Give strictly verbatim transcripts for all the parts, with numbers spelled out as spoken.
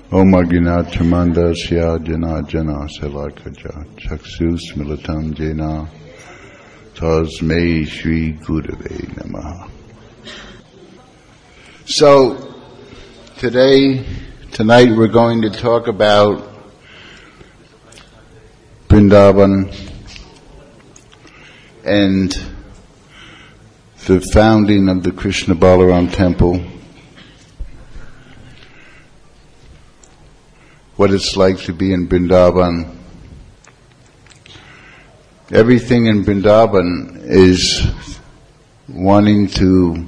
Om Aginatamanda Sya Jana Jana Salakaja Chaksus Militam Jena Tasmei Shri Gurave Namaha. So, today, tonight we're going to talk about Vrindavan and the founding of the Krishna Balaram Temple, what it's like to be in Vrindavan. Everything in Vrindavan is wanting to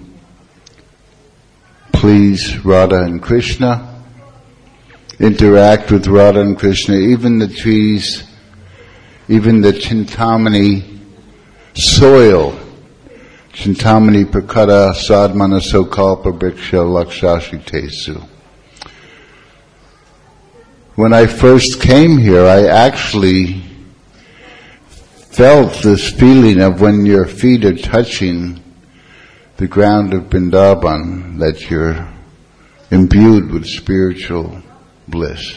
please Radha and Krishna, interact with Radha and Krishna. Even the trees, even the Chintamani soil, Chintamani Prakata Sadmana Sokalpa Briksha Lakshashitesu. When I first came here, I actually felt this feeling of when your feet are touching the ground of Vrindavan, that you're imbued with spiritual bliss.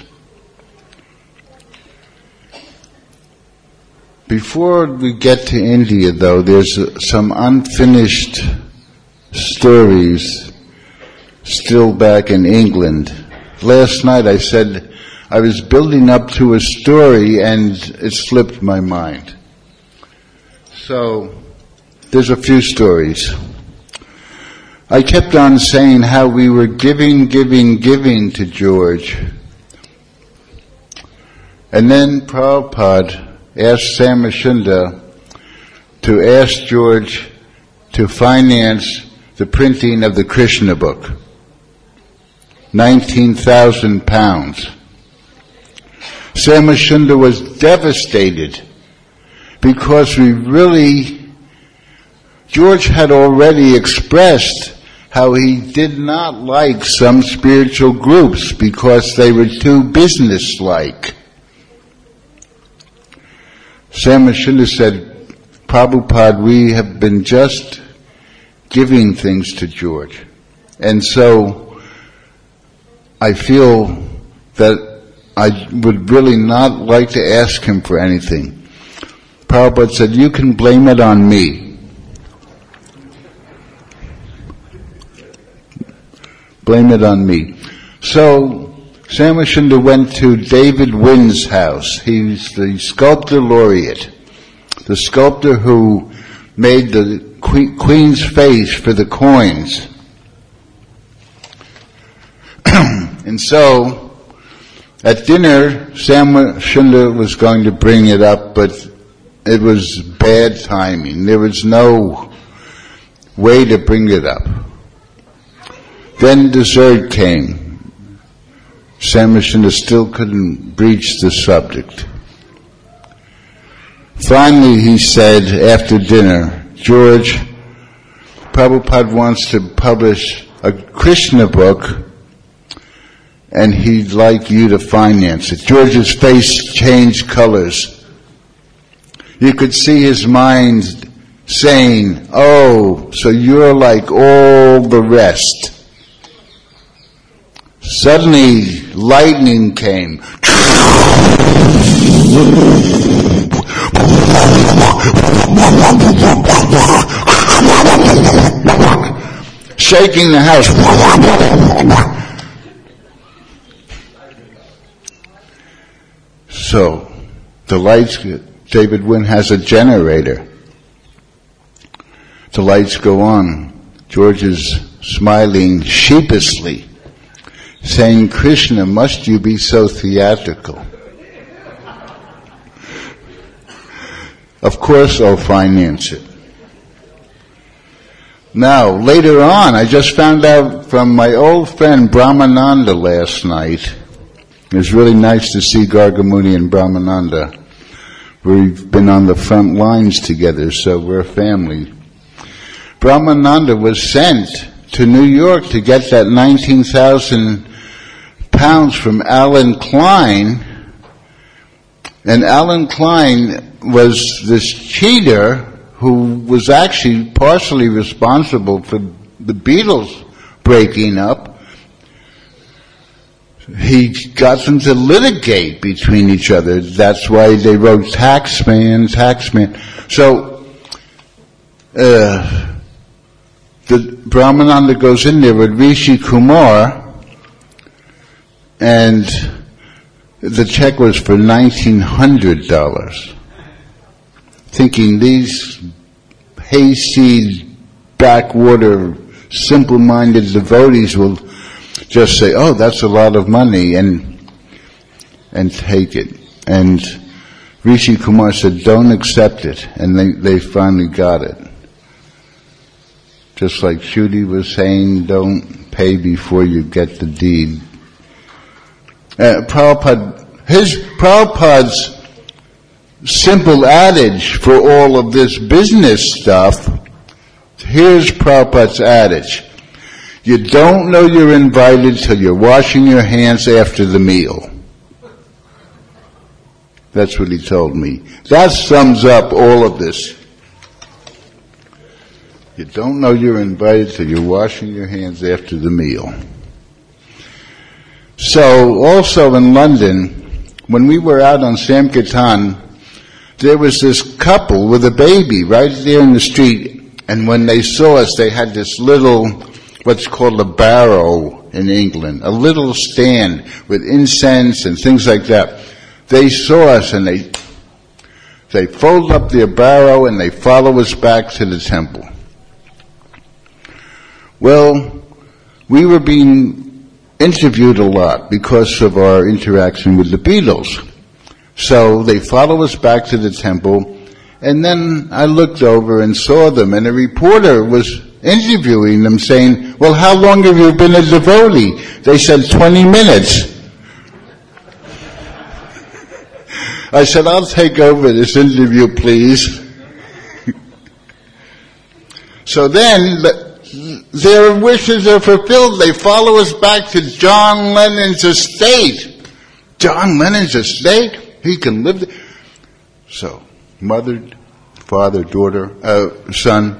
Before we get to India, though, there's some unfinished stories still back in England. Last night I said I was building up to a story and it slipped my mind. So, there's a few stories. I kept on saying how we were giving, giving, giving to George. And then Prabhupada asked Samasunda to ask George to finance the printing of the Krishna book. nineteen thousand pounds. Samasunda was devastated because we really, George had already expressed how he did not like some spiritual groups because they were too business-like. Samasunda said, Prabhupada, we have been just giving things to George. And so I feel that I would really not like to ask him for anything. Prabhupada said, you can blame it on me. Blame it on me. So, Samasunda went to David Wynn's house. He's the sculptor laureate, the sculptor who made the Queen's face for the coins. And so, at dinner, Samasunda was going to bring it up, but it was bad timing. There was no way to bring it up. Then dessert came. Samasunda still couldn't breach the subject. Finally, he said after dinner, George, Prabhupada wants to publish a Krishna book and he'd like you to finance it. George's face changed colors. You could see his mind saying, oh, so you're like all the rest. Suddenly, lightning came. Shaking the house. So, the lights, David Wynn has a generator. The lights go on. George is smiling sheepishly, saying, Krishna, must you be so theatrical? Of course I'll finance it. Now, later on, I just found out from my old friend Brahmananda last night. It was really nice to see Gargamuni and Brahmananda. We've been on the front lines together, so we're a family. Brahmananda was sent to New York to get that nineteen thousand pounds from Alan Klein, and Alan Klein was this cheater who was actually partially responsible for the Beatles breaking up. he got them to litigate between each other. That's why they wrote Taxman, Taxman. So, uh, the Brahmananda goes in there with Rishi Kumar, and the check was for nineteen hundred dollars. Thinking these hayseed, backwater, simple-minded devotees will just say, oh, that's a lot of money, and and take it. And Rishi Kumar said, don't accept it. And they, they finally got it. Just like Shruti was saying, don't pay before you get the deed. Uh, Prabhupada, his, Prabhupada's simple adage for all of this business stuff, here's Prabhupada's adage. You don't know you're invited till you're washing your hands after the meal. That's what he told me. That sums up all of this. You don't know you're invited till you're washing your hands after the meal. So, also in London, when we were out on Sankirtan, there was this couple with a baby right there in the street, and when they saw us, they had this little, what's called a barrow in England, a little stand with incense and things like that. They saw us and they they fold up their barrow and they follow us back to the temple. Well, we were being interviewed a lot because of our interaction with the Beatles. So they follow us back to the temple, and then I looked over and saw them, and a reporter was interviewing them saying, well, how long have you been a devotee? They said twenty minutes. I said, I'll take over this interview, please. So then, their wishes are fulfilled. They follow us back to John Lennon's estate. John Lennon's estate? He can live there. So, mother, father, daughter, uh, son,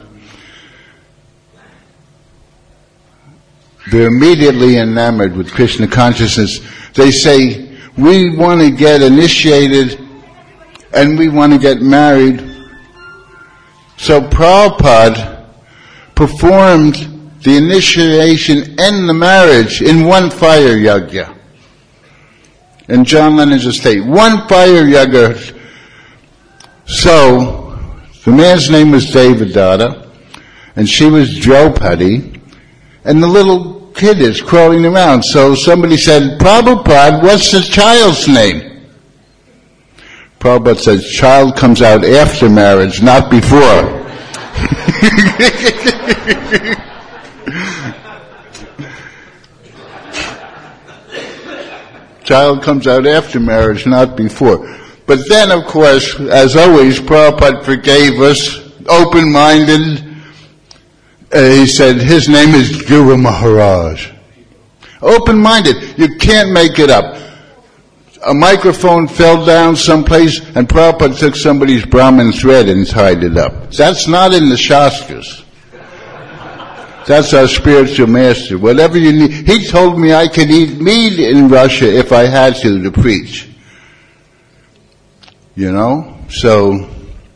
they're immediately enamored with Krishna consciousness. They say, we want to get initiated and we want to get married. So Prabhupada performed the initiation and the marriage in one fire yajna. In John Lennon's estate. One fire yajna. So, the man's name was Devadatta, and she was Draupadi, and the little kid is crawling around. So somebody said, Prabhupada, what's the child's name? Prabhupada said, child comes out after marriage, not before. Child comes out after marriage, not before. But then, of course, as always, Prabhupada forgave us, open-minded. Uh, he said, his name is Guru Maharaj. Open-minded. You can't make it up. A microphone fell down someplace and Prabhupada took somebody's Brahmin thread and tied it up. That's not in the Shastras. That's our spiritual master. Whatever you need. He told me I could eat meat in Russia if I had to to preach. You know? So,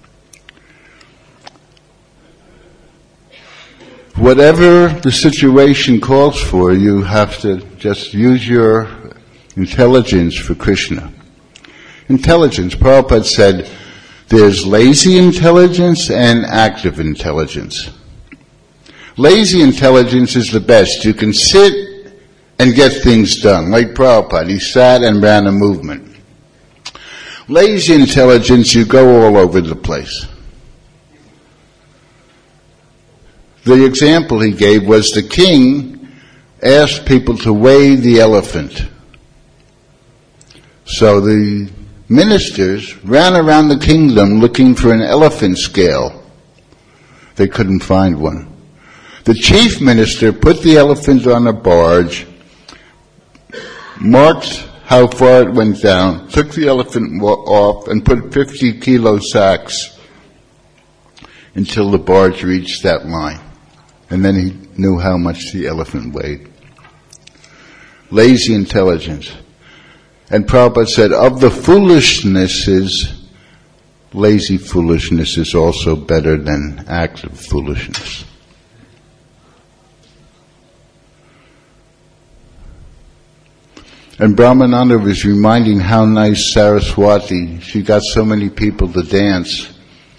whatever the situation calls for, you have to just use your intelligence for Krishna. Intelligence, Prabhupada said, there's lazy intelligence and active intelligence. Lazy intelligence is the best. You can sit and get things done, like Prabhupada. He sat and ran a movement. Lazy intelligence, you go all over the place. The example he gave was the king asked people to weigh the elephant. So the ministers ran around the kingdom looking for an elephant scale. They couldn't find one. The chief minister put the elephant on a barge, marked how far it went down, took the elephant off, and put fifty kilo sacks until the barge reached that line. And then he knew how much the elephant weighed. lazy intelligence. And Prabhupada said, of the foolishnesses, lazy foolishness is also better than active foolishness. And Brahmananda was reminding how nice Saraswati, she got so many people to dance.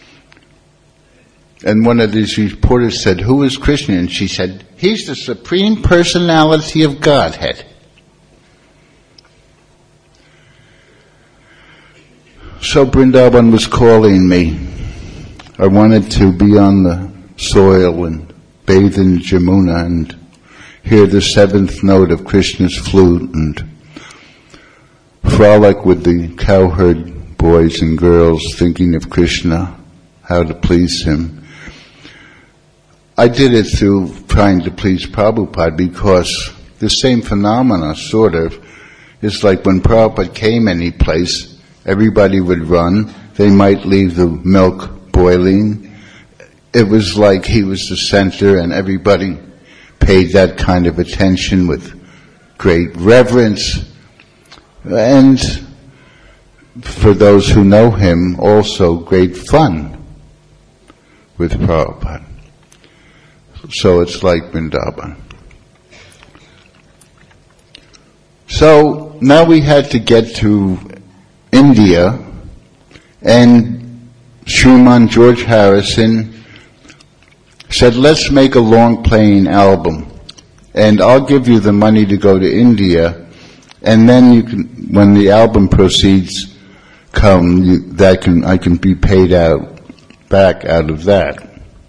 And one of these reporters said, who is Krishna? And she said, he's the Supreme Personality of Godhead. So Vrindavan was calling me. I wanted to be on the soil and bathe in Jamuna and hear the seventh note of Krishna's flute and frolic with the cowherd boys and girls thinking of Krishna, how to please him. I did it through trying to please Prabhupada because the same phenomena, sort of, is like when Prabhupada came any place, everybody would run. They might leave the milk boiling. It was like he was the center and everybody paid that kind of attention with great reverence. And for those who know him, also great fun with Prabhupada. So it's like Vrindavan. So now we had to get to India, and Shriman George Harrison said, let's make a long playing album, and I'll give you the money to go to India, and then you can, when the album proceeds come, you, that can, I can be paid out, back out of that.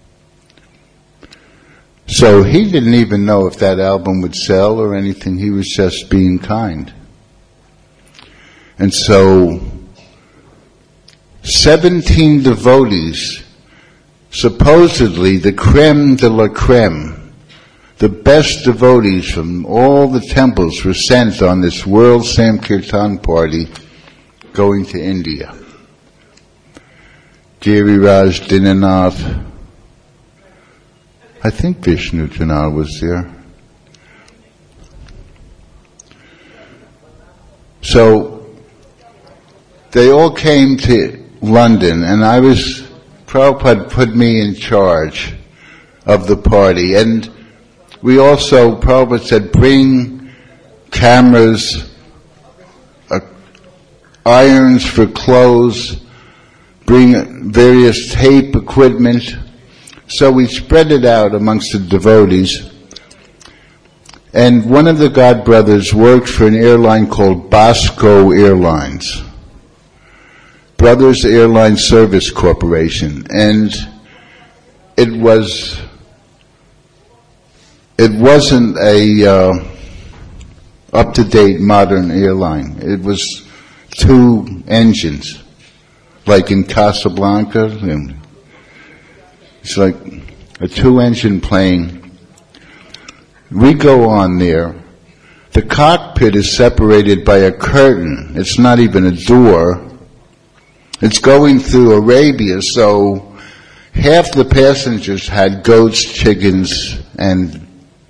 So he didn't even know if that album would sell or anything. He was just being kind. And so seventeen devotees, supposedly the creme de la creme, the best devotees from all the temples, were sent on this World Sankirtan party going to India. Giriraj Dinanath, I think Vishnu Janal was there. So they all came to London, and I was, Prabhupada put me in charge of the party. And we also, Prabhupada said, bring cameras, uh, irons for clothes, bring various tape equipment. So we spread it out amongst the devotees. And one of the God brothers worked for an airline called Bosco Airlines, Brothers Airline Service Corporation. And it was, it wasn't a uh, up-to-date modern airline. It was two engines, like in Casablanca. And it's like a two-engine plane. We go on there. The cockpit is separated by a curtain. It's not even a door. It's going through Arabia, so half the passengers had goats, chickens, and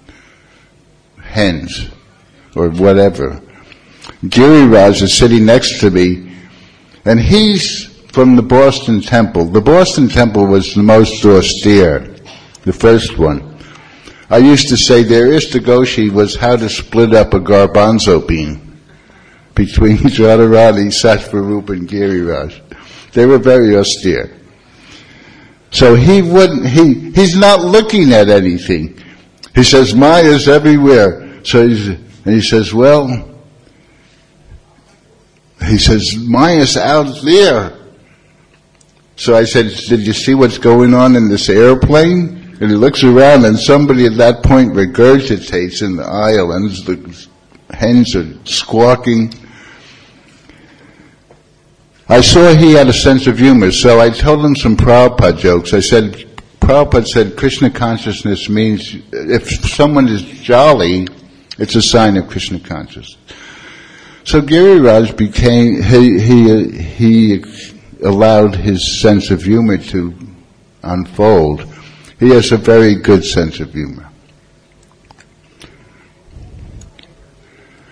hens, or whatever. Giriraj is sitting next to me, and he's from the Boston Temple. The Boston Temple was the most austere, the first one. I used to say their Istagoshi was how to split up a garbanzo bean between Radharani, Sattvarup, and Giriraj. They were very austere. So he wouldn't, he, he's not looking at anything. He says, Maya's everywhere. So he's, and he says, well, he says, Maya's out there. So I said, did you see what's going on in this airplane? And he looks around, and somebody at that point regurgitates in the aisle, and the hens are squawking. I saw he had a sense of humor, so I told him some Prabhupada jokes. I said, Prabhupada said Krishna consciousness means if someone is jolly, it's a sign of Krishna consciousness. So Giriraj became, he, he, he allowed his sense of humor to unfold. He has a very good sense of humor.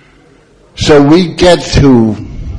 So we get to,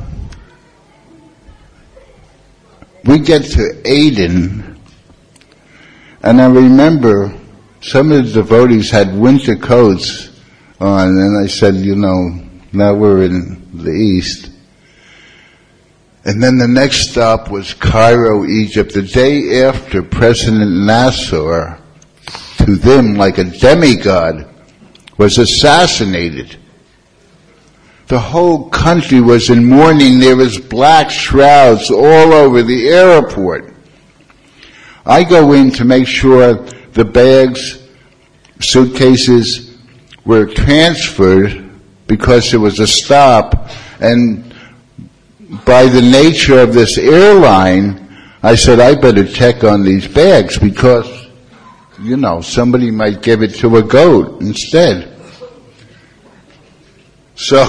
we get to Aden, and I remember some of the devotees had winter coats on, and I said, you know, now we're in the East. And then the next stop was Cairo, Egypt. The day after President Nasser, to them like a demigod, was assassinated. The whole country was in mourning. There was black shrouds all over the airport. I go in to make sure the bags, suitcases were transferred because there was a stop, and by the nature of this airline, I said, I better check on these bags because, you know, somebody might give it to a goat instead. So,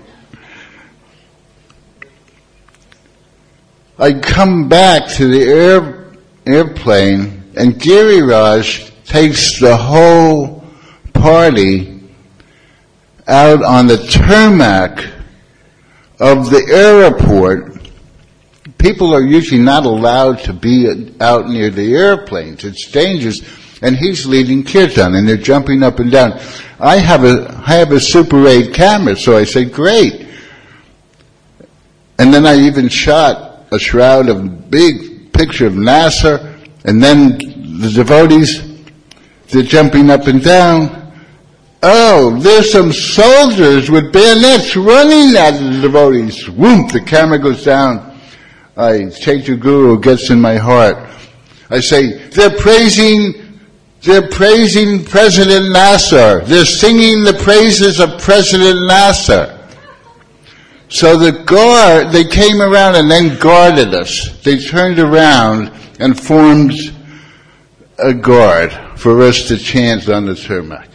I come back to the air, airplane, and Giriraj takes the whole party out on the tarmac of the airport. People are usually not allowed to be out near the airplanes. It's dangerous. And he's leading kirtan, and they're jumping up and down. I have a, I have a Super eight camera, so I say, great. And then I even shot a shroud of big picture of Nasser, and then the devotees, they're jumping up and down. Oh, there's some soldiers with bayonets running at the devotees. Whoomp, the camera goes down. I, Chaitanya Guru gets in my heart. I say, they're praising, they're praising President Nasser. They're singing the praises of President Nasser. So the guard, they came around and then guarded us. They turned around and formed a guard for us to chant on the tarmac.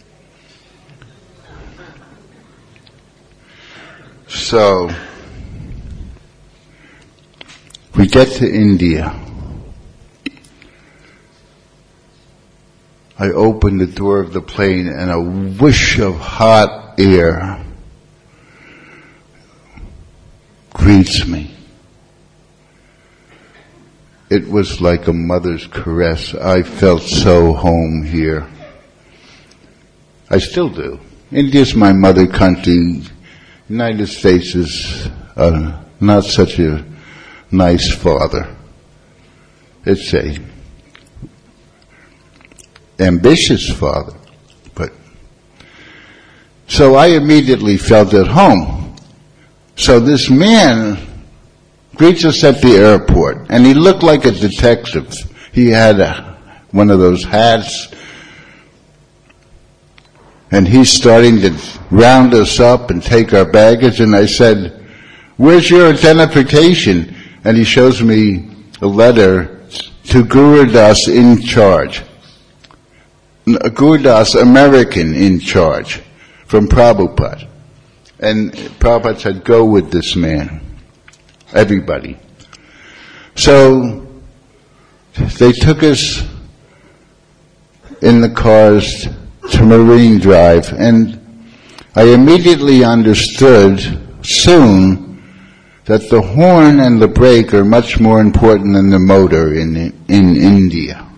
So, we get to India. I open the door of the plane and a whoosh of hot air greets me. It was like a mother's caress. I felt so home here. I still do. India's my mother country. United States is uh, not such a nice father. It's a ambitious father, but so I immediately felt at home. So this man greets us at the airport, and he looked like a detective. He had a, one of those hats, and he's starting to round us up and take our baggage, and I said, where's your identification? And he shows me a letter to Guru Das in charge. Guru Das, American in charge, from Prabhupada. And Prabhupada said, go with this man. Everybody. So, they took us in the cars to Marine Drive, and I immediately understood soon that the horn and the brake are much more important than the motor in in India.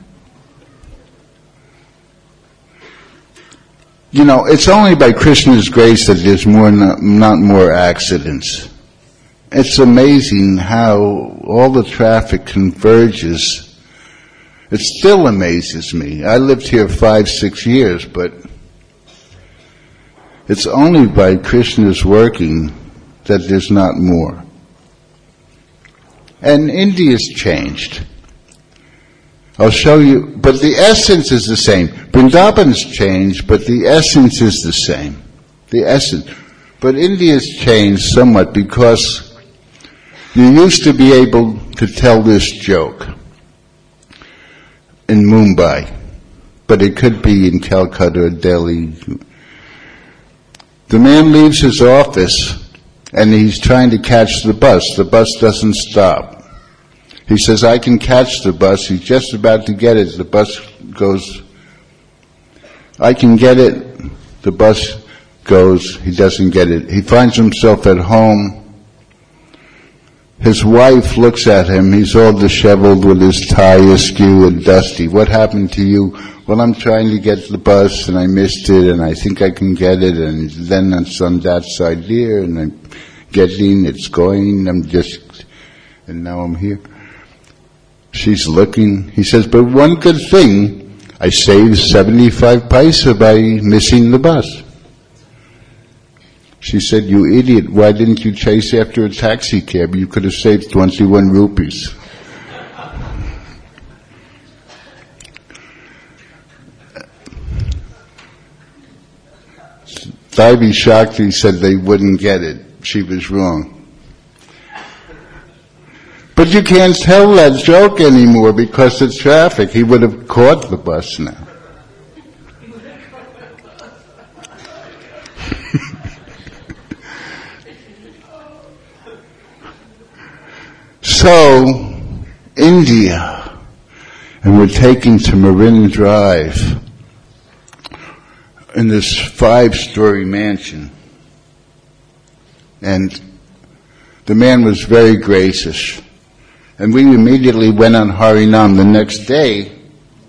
You know, it's only by Krishna's grace that there's more not, not more accidents. It's amazing how all the traffic converges. It still amazes me. I lived here five, six years, but it's only by Krishna's working that there's not more. And India's changed. I'll show you, but the essence is the same. Vrindavan's changed, but the essence is the same. The essence. But India's changed somewhat because you used to be able to tell this joke in Mumbai, but it could be in Calcutta or Delhi. The man leaves his office and he's trying to catch the bus. The bus doesn't stop. He says, I can catch the bus. He's just about to get it. The bus goes, I can get it. The bus goes, he doesn't get it. He finds himself at home. His wife looks at him. He's all disheveled with his tie askew and dusty. What happened to you? Well, I'm trying to get the bus and I missed it and I think I can get it and then it's on that side here and I'm getting, it's going, I'm just, and now I'm here. She's looking. He says, but one good thing, I saved seventy-five paisa by missing the bus. She said, you idiot, why didn't you chase after a taxi cab? You could have saved twenty-one rupees. Devi Shakti said they wouldn't get it. She was wrong. But you can't tell that joke anymore because of traffic. He would have caught the bus now. So, India, and we're taken to Marin Drive in this five-story mansion. And the man was very gracious. And we immediately went on Harinam. The next day,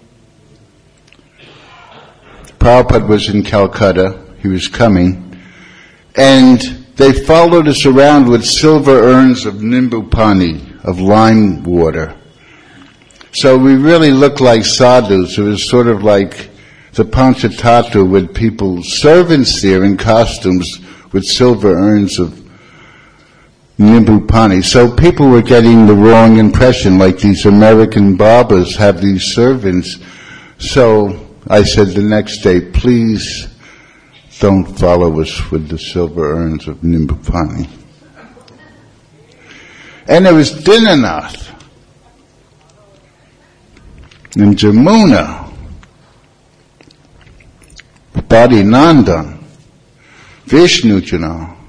Prabhupada was in Calcutta. He was coming. And they followed us around with silver urns of nimbu pani, of lime water. So we really looked like sadhus. It was sort of like the Panchatattva with people, servants there in costumes with silver urns of nimbu pani. So people were getting the wrong impression, like these American Babas have these servants. So I said the next day, please don't follow us with the silver urns of nimbu pani. And there was Dinanath and Jamuna, Badi Nandan, Vishnujana,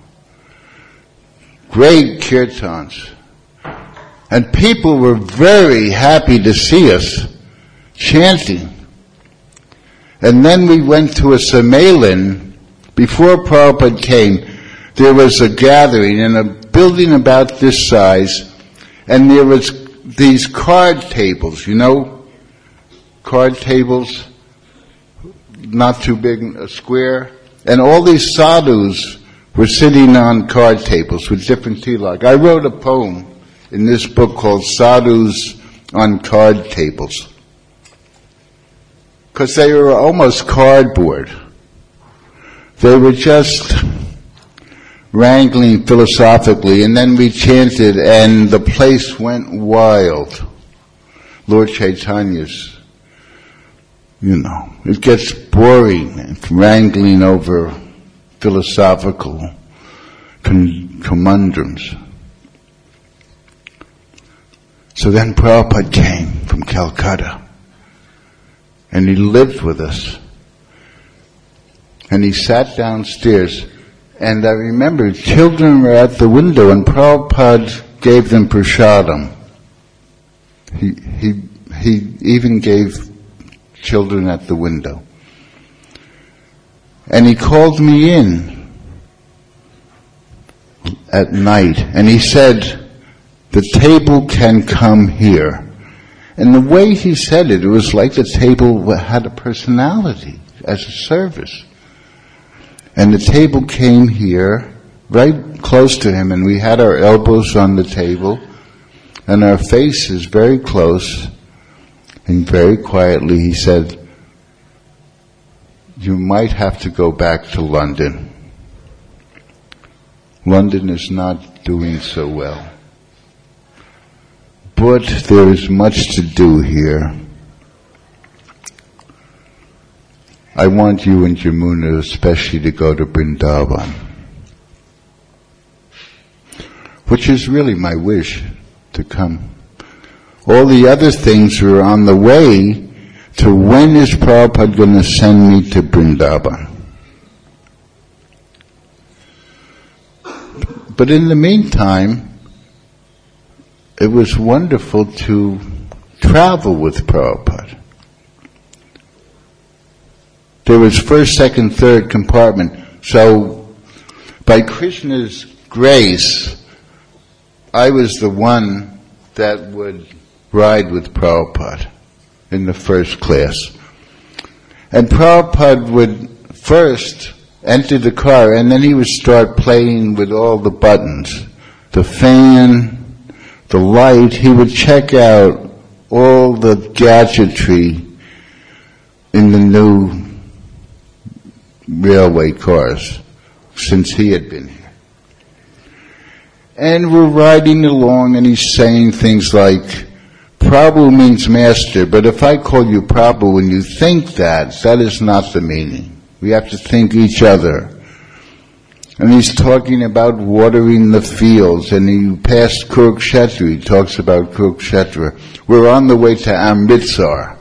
great kirtans. And people were very happy to see us chanting. And then we went to a Sammelan. Before Prabhupada came, there was a gathering in a building about this size, and there was these card tables, you know, card tables, not too big, a square, and all these sadhus were sitting on card tables with different tilak. I wrote a poem in this book called Sadhus on Card Tables, because they were almost cardboard. They were just wrangling philosophically, and then we chanted, and the place went wild. Lord Chaitanya's, you know, it gets boring, wrangling over philosophical con- conundrums. So then Prabhupada came from Calcutta, and he lived with us. And he sat downstairs, and I remember children were at the window, and Prabhupada gave them prasadam. He, he, he even gave children at the window. And he called me in at night, and he said, the table can come here. And the way he said it, it was like the table had a personality as a service. And the table came here, right close to him, and we had our elbows on the table, and our faces very close, and very quietly he said, you might have to go back to London. London is not doing so well. But there is much to do here. I want you and Jamuna especially to go to Vrindavan, which is really my wish to come. All the other things are on the way to when is Prabhupada going to send me to Vrindavan. But in the meantime, it was wonderful to travel with Prabhupada. There was first, second, third compartment. So, by Krishna's grace, I was the one that would ride with Prabhupada in the first class. And Prabhupada would first enter the car, and then he would start playing with all the buttons. The fan, the light, he would check out all the gadgetry in the new railway cars since he had been here. And we're riding along, and he's saying things like, Prabhu means master, but if I call you Prabhu and you think that, that is not the meaning. We have to think each other. And he's talking about watering the fields, and he passed Kurukshetra, he talks about Kurukshetra. We're on the way to Amritsar.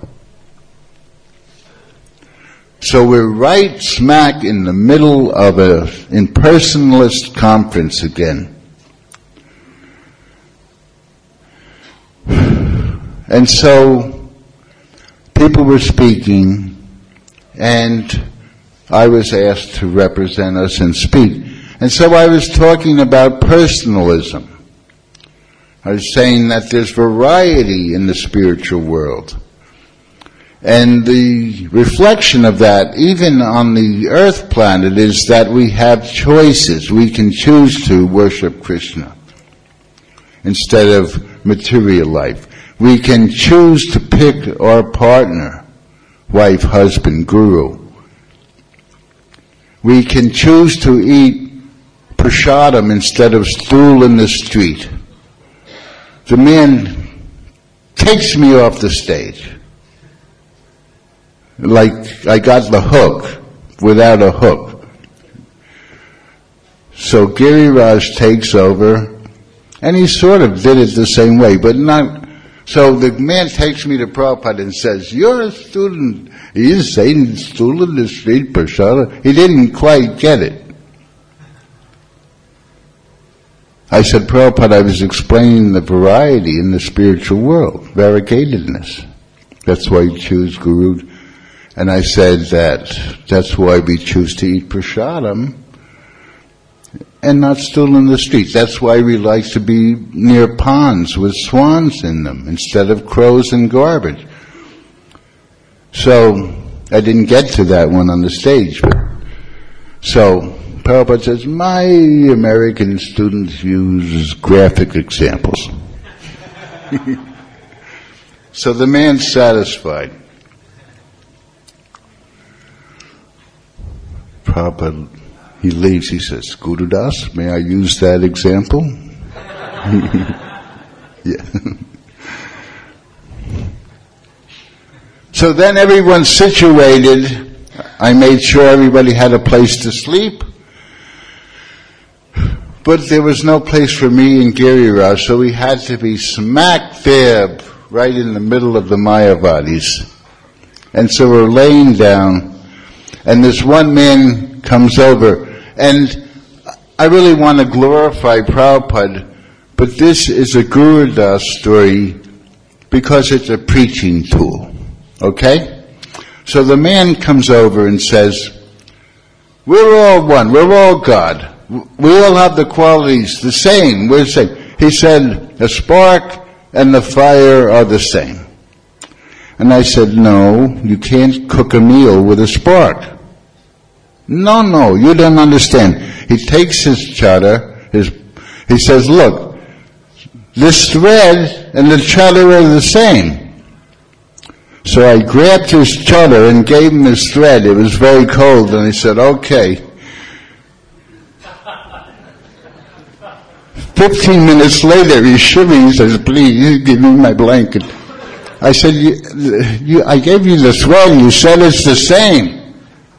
So we're right smack in the middle of a impersonalist conference again. And so people were speaking, and I was asked to represent us and speak. And so I was talking about personalism. I was saying that there's variety in the spiritual world. And the reflection of that, even on the earth planet, is that we have choices. We can choose to worship Krishna instead of material life. We can choose to pick our partner, wife, husband, guru. We can choose to eat prasadam instead of stool in the street. The man takes me off the stage. Like I got the hook without a hook. So Giriraj takes over, and he sort of did it the same way, but not. So the man takes me to Prabhupada and says, you're a student. He is saying stool in the street, prasada. He didn't quite get it. I said, Prabhupada, I was explaining the variety in the spiritual world, variegatedness. That's why you choose Guru. And I said that that's why we choose to eat prasadam and not stool in the streets. That's why we like to be near ponds with swans in them instead of crows and garbage. So I didn't get to that one on the stage. But, so Prabhupada says, my American students use graphic examples. So the man's satisfied. Prabhupada, he leaves, he says, Guru Das, may I use that example? Yeah. So then everyone's situated. I made sure everybody had a place to sleep. But there was no place for me and Giriraj, so we had to be smack dab right in the middle of the Mayavadis. And so we're laying down, and this one man comes over, and I really want to glorify Prabhupada, but this is a Guru Das story because it's a preaching tool. Okay? So the man comes over and says, we're all one, we're all God. We all have the qualities the same. We're the same. He said, the spark and the fire are the same. And I said, no, you can't cook a meal with a spark. No, no, you don't understand. He takes his chadar, his, he says, look, this thread and the chadar are the same. So I grabbed his chadar and gave him his thread. It was very cold, and he said, okay. Fifteen minutes later, he's shivering. He says, please, give me my blanket. I said, you, you, I gave you the thread. You said it's the same.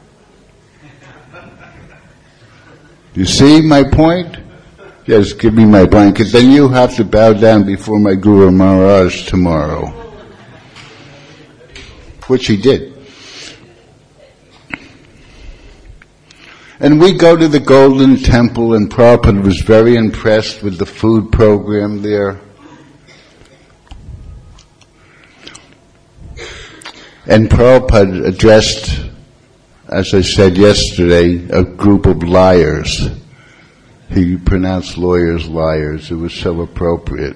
You see my point? Yes, give me my blanket. Then you have to bow down before my Guru Maharaj tomorrow. Which he did. And we go to the Golden Temple, and Prabhupada was very impressed with the food program there. And Prabhupada addressed as I said yesterday, a group of liars. He pronounced lawyers liars. It was so appropriate.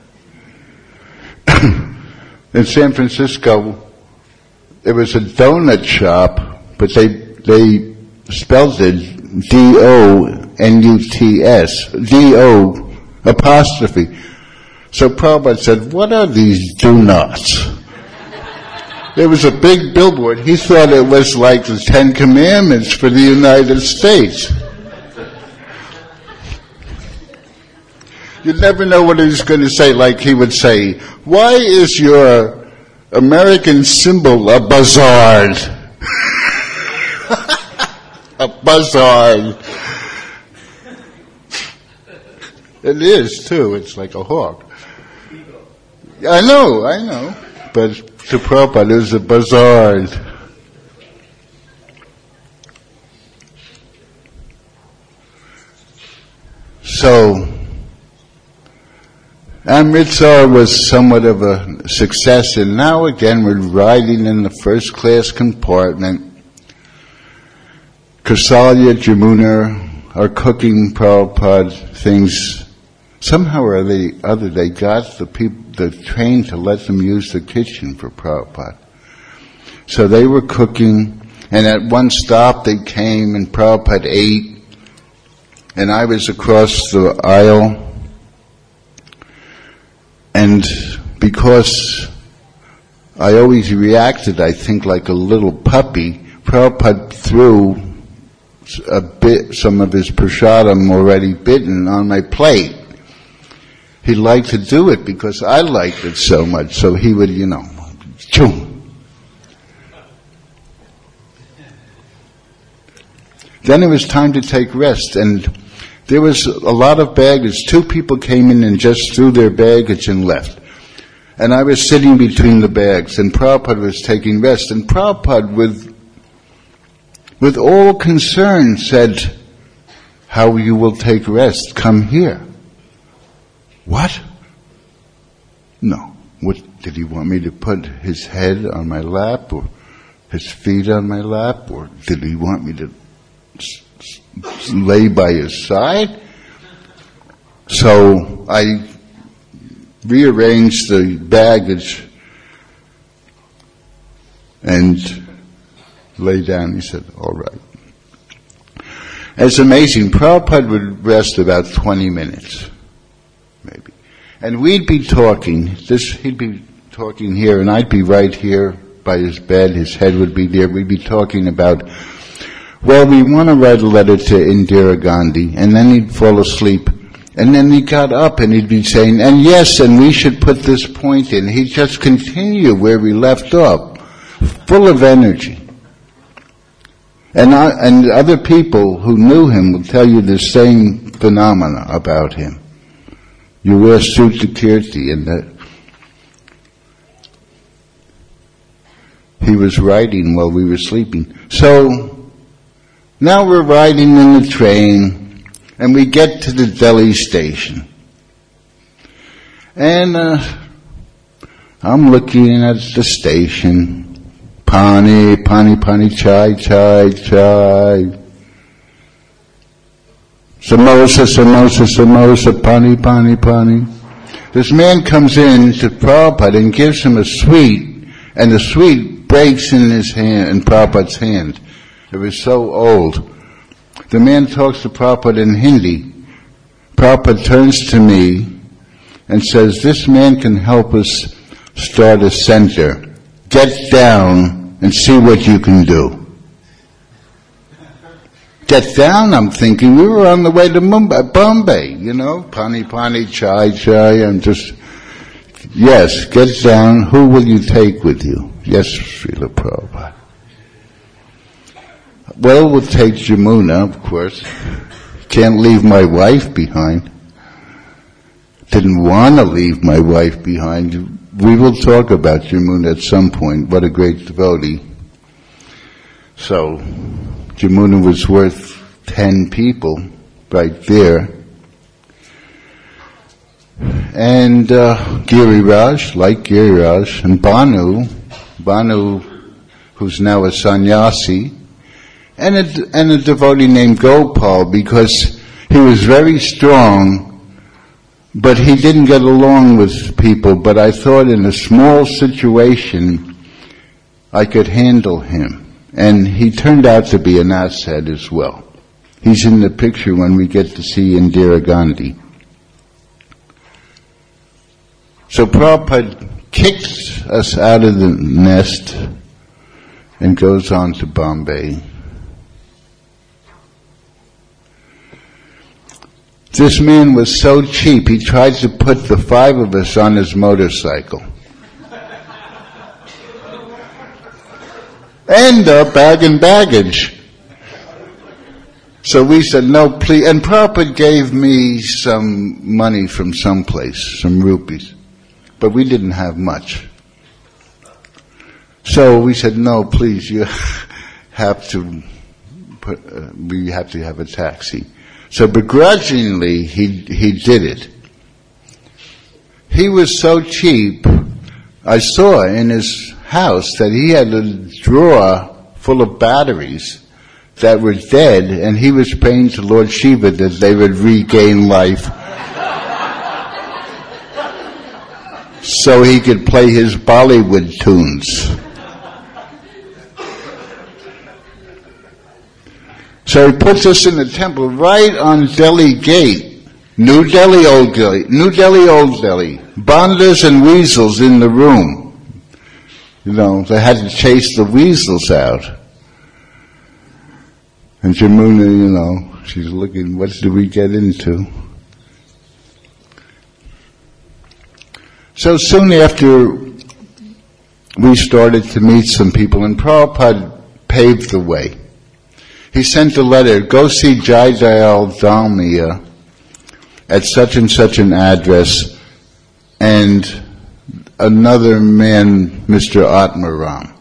In San Francisco, it was a donut shop, but they they spelled it D O N U T S, D O apostrophe. So Prabhupada said, what are these do-nots? There was a big billboard. He thought it was like the Ten Commandments for the United States. You never know what he's going to say. Like he would say, why is your American symbol a buzzard? A buzzard. It is, too. It's like a hawk. I know, I know. But to Prabhupada, it was a buzzard. So, Amritsar was somewhat of a success, and now again we're riding in the first class compartment. Kausalya, Jamuna are cooking Prabhupada things. Somehow or the other they got the people, the train to let them use the kitchen for Prabhupada. So they were cooking, and at one stop they came and Prabhupada ate, and I was across the aisle. And because I always reacted, I think, like a little puppy, Prabhupada threw a bit, some of his prasadam already bitten on my plate. He liked to do it because I liked it so much, so he would, you know, choo. Then it was time to take rest, and there was a lot of baggage. Two people came in and just threw their baggage and left. And I was sitting between the bags, and Prabhupada was taking rest. And Prabhupada, with, with all concern, said, how you will take rest, come here. What? No. What, did he want me to put his head on my lap, or his feet on my lap, or did he want me to lay by his side? So I rearranged the baggage and lay down. He said, all right. It's amazing. Prabhupada would rest about twenty minutes, maybe. And we'd be talking. This, he'd be talking here, and I'd be right here by his bed. His head would be there. We'd be talking about, well, we want to write a letter to Indira Gandhi, and then he'd fall asleep. And then he got up and he'd be saying, and yes, and we should put this point in. He'd just continue where we left off, full of energy. And I, and other people who knew him will tell you the same phenomena about him. You wear Sutta Kirti, and that he was writing while we were sleeping. So, now we're riding in the train, and we get to the Delhi station. And uh, I'm looking at the station. Pani, pani, pani, chai, chai, chai. Samosa, samosa, samosa, pani, pani, pani. This man comes in to Prabhupada and gives him a sweet, and the sweet breaks in his hand, in Prabhupada's hand. It was so old. The man talks to Prabhupada in Hindi. Prabhupada turns to me and says, this man can help us start a center. Get down and see what you can do. Get down, I'm thinking, we were on the way to Mumbai, Bombay, you know, pani, pani, chai, chai, I'm just, yes, get down, who will you take with you? Yes, Srila Prabhupada. Well, we'll take Jamuna, of course. Can't leave my wife behind. Didn't want to leave my wife behind. We will talk about Jamuna at some point. What a great devotee. So, Jamuna was worth ten people right there. And uh, Giriraj, like Giriraj, and Banu, Banu, who's now a sannyasi, and a, and a devotee named Gopal, because he was very strong, but he didn't get along with people. But I thought in a small situation I could handle him. And he turned out to be an asset as well. He's in the picture when we get to see Indira Gandhi. So Prabhupada kicks us out of the nest and goes on to Bombay. This man was so cheap, he tried to put the five of us on his motorcycle. And a bag and baggage. So we said, no, please. And Prabhupada gave me some money from someplace, some rupees. But we didn't have much. So we said, no, please, you have to put, uh, we have to have a taxi. So begrudgingly, he, he did it. He was so cheap, I saw in his house that he had a drawer full of batteries that were dead, and he was praying to Lord Shiva that they would regain life so he could play his Bollywood tunes. So he puts us in the temple right on Delhi Gate. New Delhi, Old Delhi. New Delhi, Old Delhi. Bandas and weasels in the room. You know, they had to chase the weasels out. And Jamuna, you know, she's looking, what did we get into? So soon after we started to meet some people, and Prabhupada paved the way. He sent a letter, go see Jai Dayal Dalmia at such and such an address, and another man, Mister Atmaram.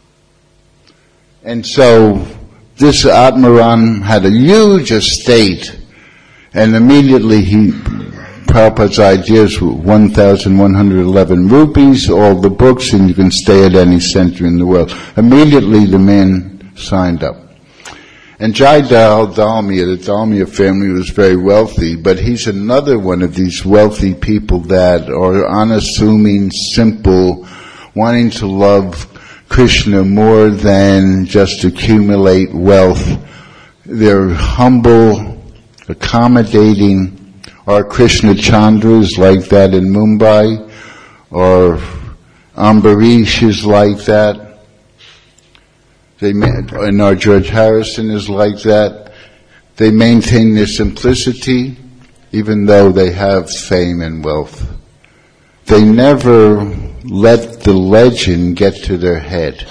And so this Atmaram had a huge estate, and immediately he, Prabhupada's ideas were one thousand one hundred eleven rupees, all the books, and you can stay at any center in the world. Immediately the man signed up. And Jai Dayal Dalmia, the Dalmia family, was very wealthy, but he's another one of these wealthy people that are unassuming, simple, wanting to love Krishna more than just accumulate wealth. They're humble, accommodating. Our Krishna Chandras like that in Mumbai, or Ambarish is like that. They, and our George Harrison is like that. They maintain their simplicity, even though they have fame and wealth. They never let the legend get to their head.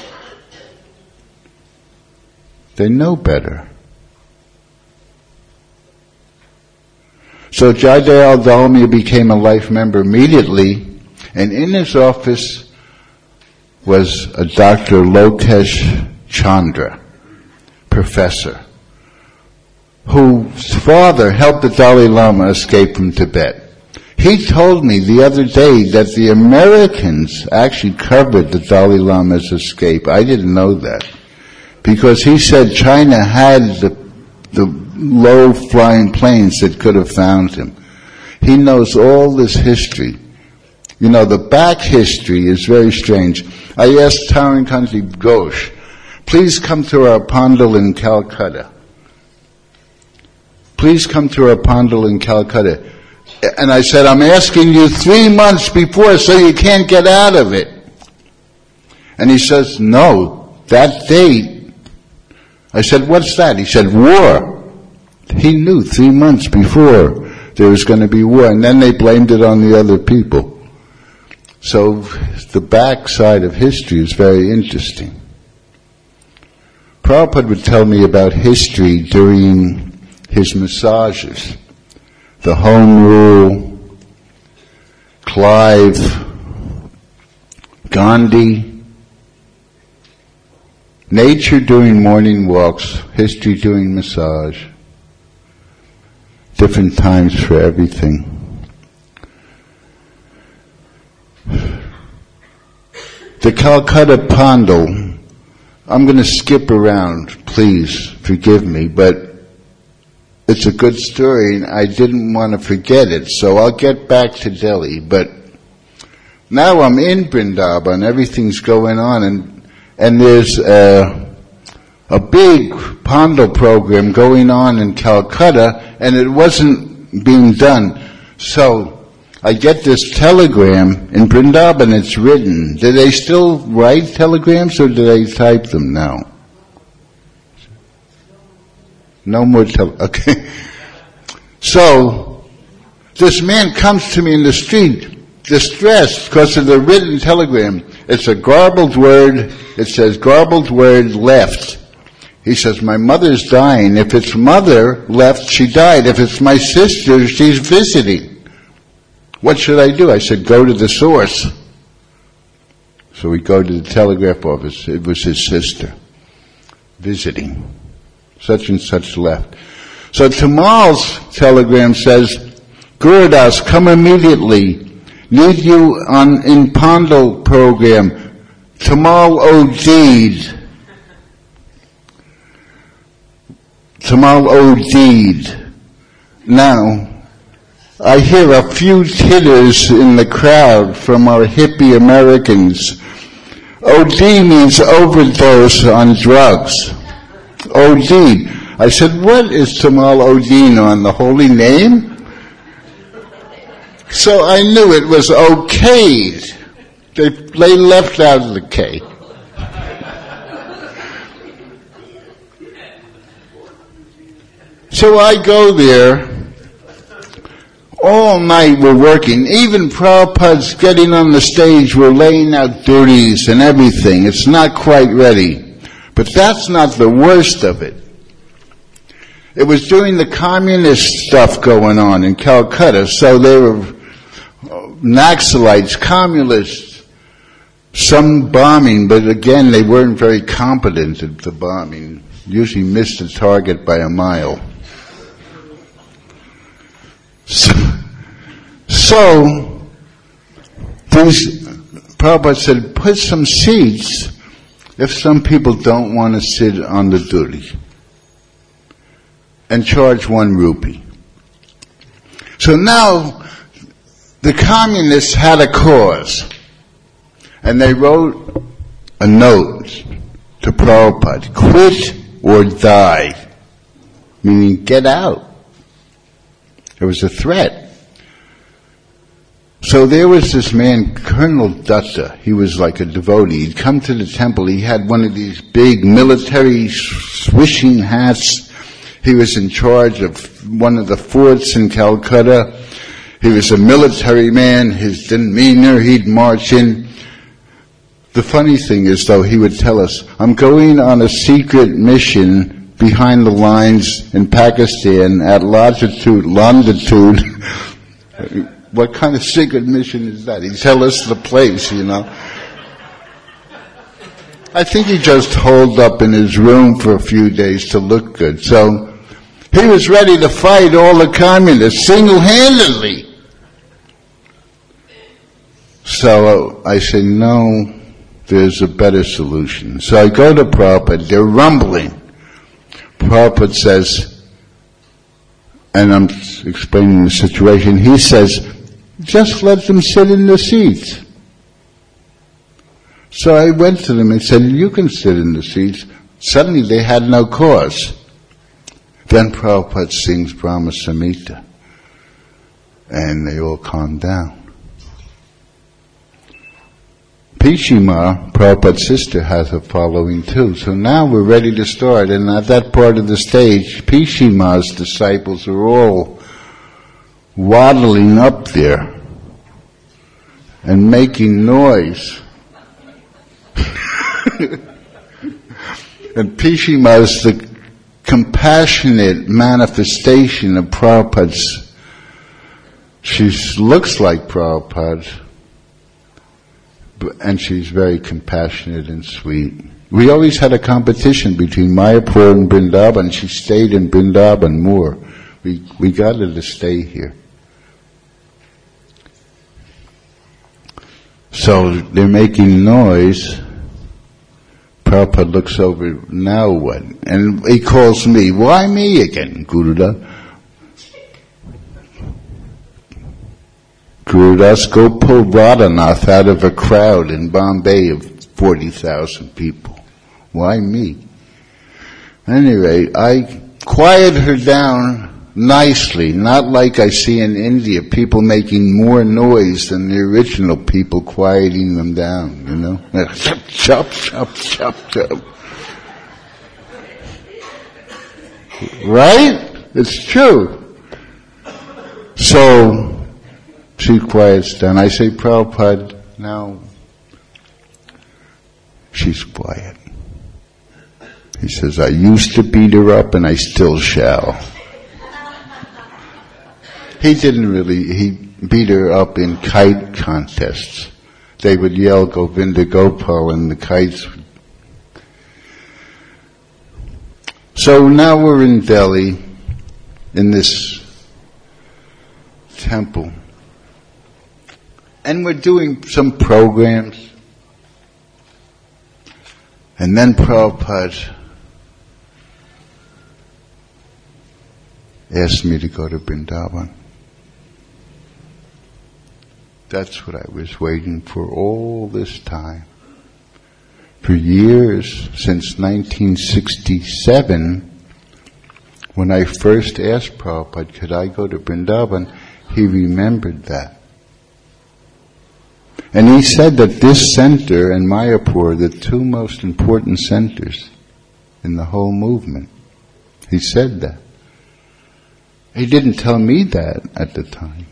They know better. So Jai Dayal Dalmia became a life member immediately, and in his office was a Doctor Lokesh Chandra, professor, whose father helped the Dalai Lama escape from Tibet. He told me the other day that the Americans actually covered the Dalai Lama's escape. I didn't know that, because he said China had the, the low-flying planes that could have found him. He knows all this history. You know, the back history is very strange. I asked Tarankanti Ghosh, please come to our Pandal in Calcutta. Please come to our Pandal in Calcutta. And I said, I'm asking you three months before so you can't get out of it. And he says, no, that date. I said, what's that? He said, war. He knew three months before there was going to be war, and then they blamed it on the other people. So the backside of history is very interesting. Prabhupada would tell me about history during his massages. The Home Rule, Clive, Gandhi, nature doing morning walks, history doing massage, different times for everything. The Calcutta Pandal, I'm going to skip around, please forgive me, but it's a good story and I didn't want to forget it, so I'll get back to Delhi. But now I'm in Vrindavan, everything's going on, and and there's a, a big Pandal program going on in Calcutta, and it wasn't being done. So I get this telegram in Vrindavan, it's written. Do they still write telegrams or do they type them now? No more tele, okay. So, this man comes to me in the street, distressed because of the written telegram. It's a garbled word, it says garbled word left. He says, my mother's dying. If it's mother left, she died. If it's my sister, she's visiting. What should I do? I said, go to the source. So we go to the telegraph office. It was his sister, visiting. Such and such left. So tomorrow's telegram says, Gurudas, come immediately. Need you on in Pandal program. Tamal O'Deed. Tamal O'Deed. Now, I hear a few titters in the crowd from our hippie Americans. O D means overdose on drugs. O D. I said, what is Tamal Odin on, the holy name? So I knew it was okayed. They, they left out the K. So I go there. All night we're working. Even Prabhupada's getting on the stage. We're laying out duties and everything. It's not quite ready. But that's not the worst of it. It was during the communist stuff going on in Calcutta, so they were Naxalites, communists, some bombing, but again, they weren't very competent at the bombing. Usually missed the target by a mile. So, so these, Prabhupada said, put some seats if some people don't want to sit on the duty, and charge one rupee. So now the communists had a cause, and they wrote a note to Prabhupada, quit or die, meaning get out. There was a threat. So there was this man, Colonel Dutta. He was like a devotee. He'd come to the temple. He had one of these big military swishing hats. He was in charge of one of the forts in Calcutta. He was a military man. His demeanor, he'd march in. The funny thing is, though, he would tell us, I'm going on a secret mission behind the lines in Pakistan at longitude, longitude. What kind of secret mission is that? He'd tell us the place, you know. I think he just holed up in his room for a few days to look good. So he was ready to fight all the communists single-handedly. So I said, no, there's a better solution. So I go to Prabhupada, they're rumbling. Prabhupada says, and I'm explaining the situation, he says, just let them sit in the seats. So I went to them and said, you can sit in the seats. Suddenly they had no cause. Then Prabhupada sings Brahma Samhita, and they all calmed down. Pishima, Prabhupada's sister, has a following too. So now we're ready to start, and at that part of the stage, Pishima's disciples are all waddling up there and making noise. And Pishima is the compassionate manifestation of Prabhupada's. She looks like Prabhupada, and she's very compassionate and sweet. We always had a competition between Mayapur and Vrindavan. She stayed in Vrindavan more. We we got her to stay here. So they're making noise. Prabhupada looks over, now what? And he calls me, why me again, Gurudas? Gurudas, go pull Radhanath out of a crowd in Bombay of forty thousand people. Why me? Anyway, I quiet her down nicely, not like I see in India, people making more noise than the original people quieting them down, you know? Chop, chop, chop, chop, chop. Right? It's true. So, she quiets down. I say, Prabhupada, now, she's quiet. He says, I used to beat her up and I still shall. He didn't really, he beat her up in kite contests. They would yell Govinda Gopal and the kites would. So now we're in Delhi, in this temple. And we're doing some programs. And then Prabhupada asked me to go to Vrindavan. That's what I was waiting for all this time. For years, since nineteen sixty-seven, when I first asked Prabhupada, could I go to Vrindavan, he remembered that. And he said that this center and Mayapur are the two most important centers in the whole movement. He said that. He didn't tell me that at the time.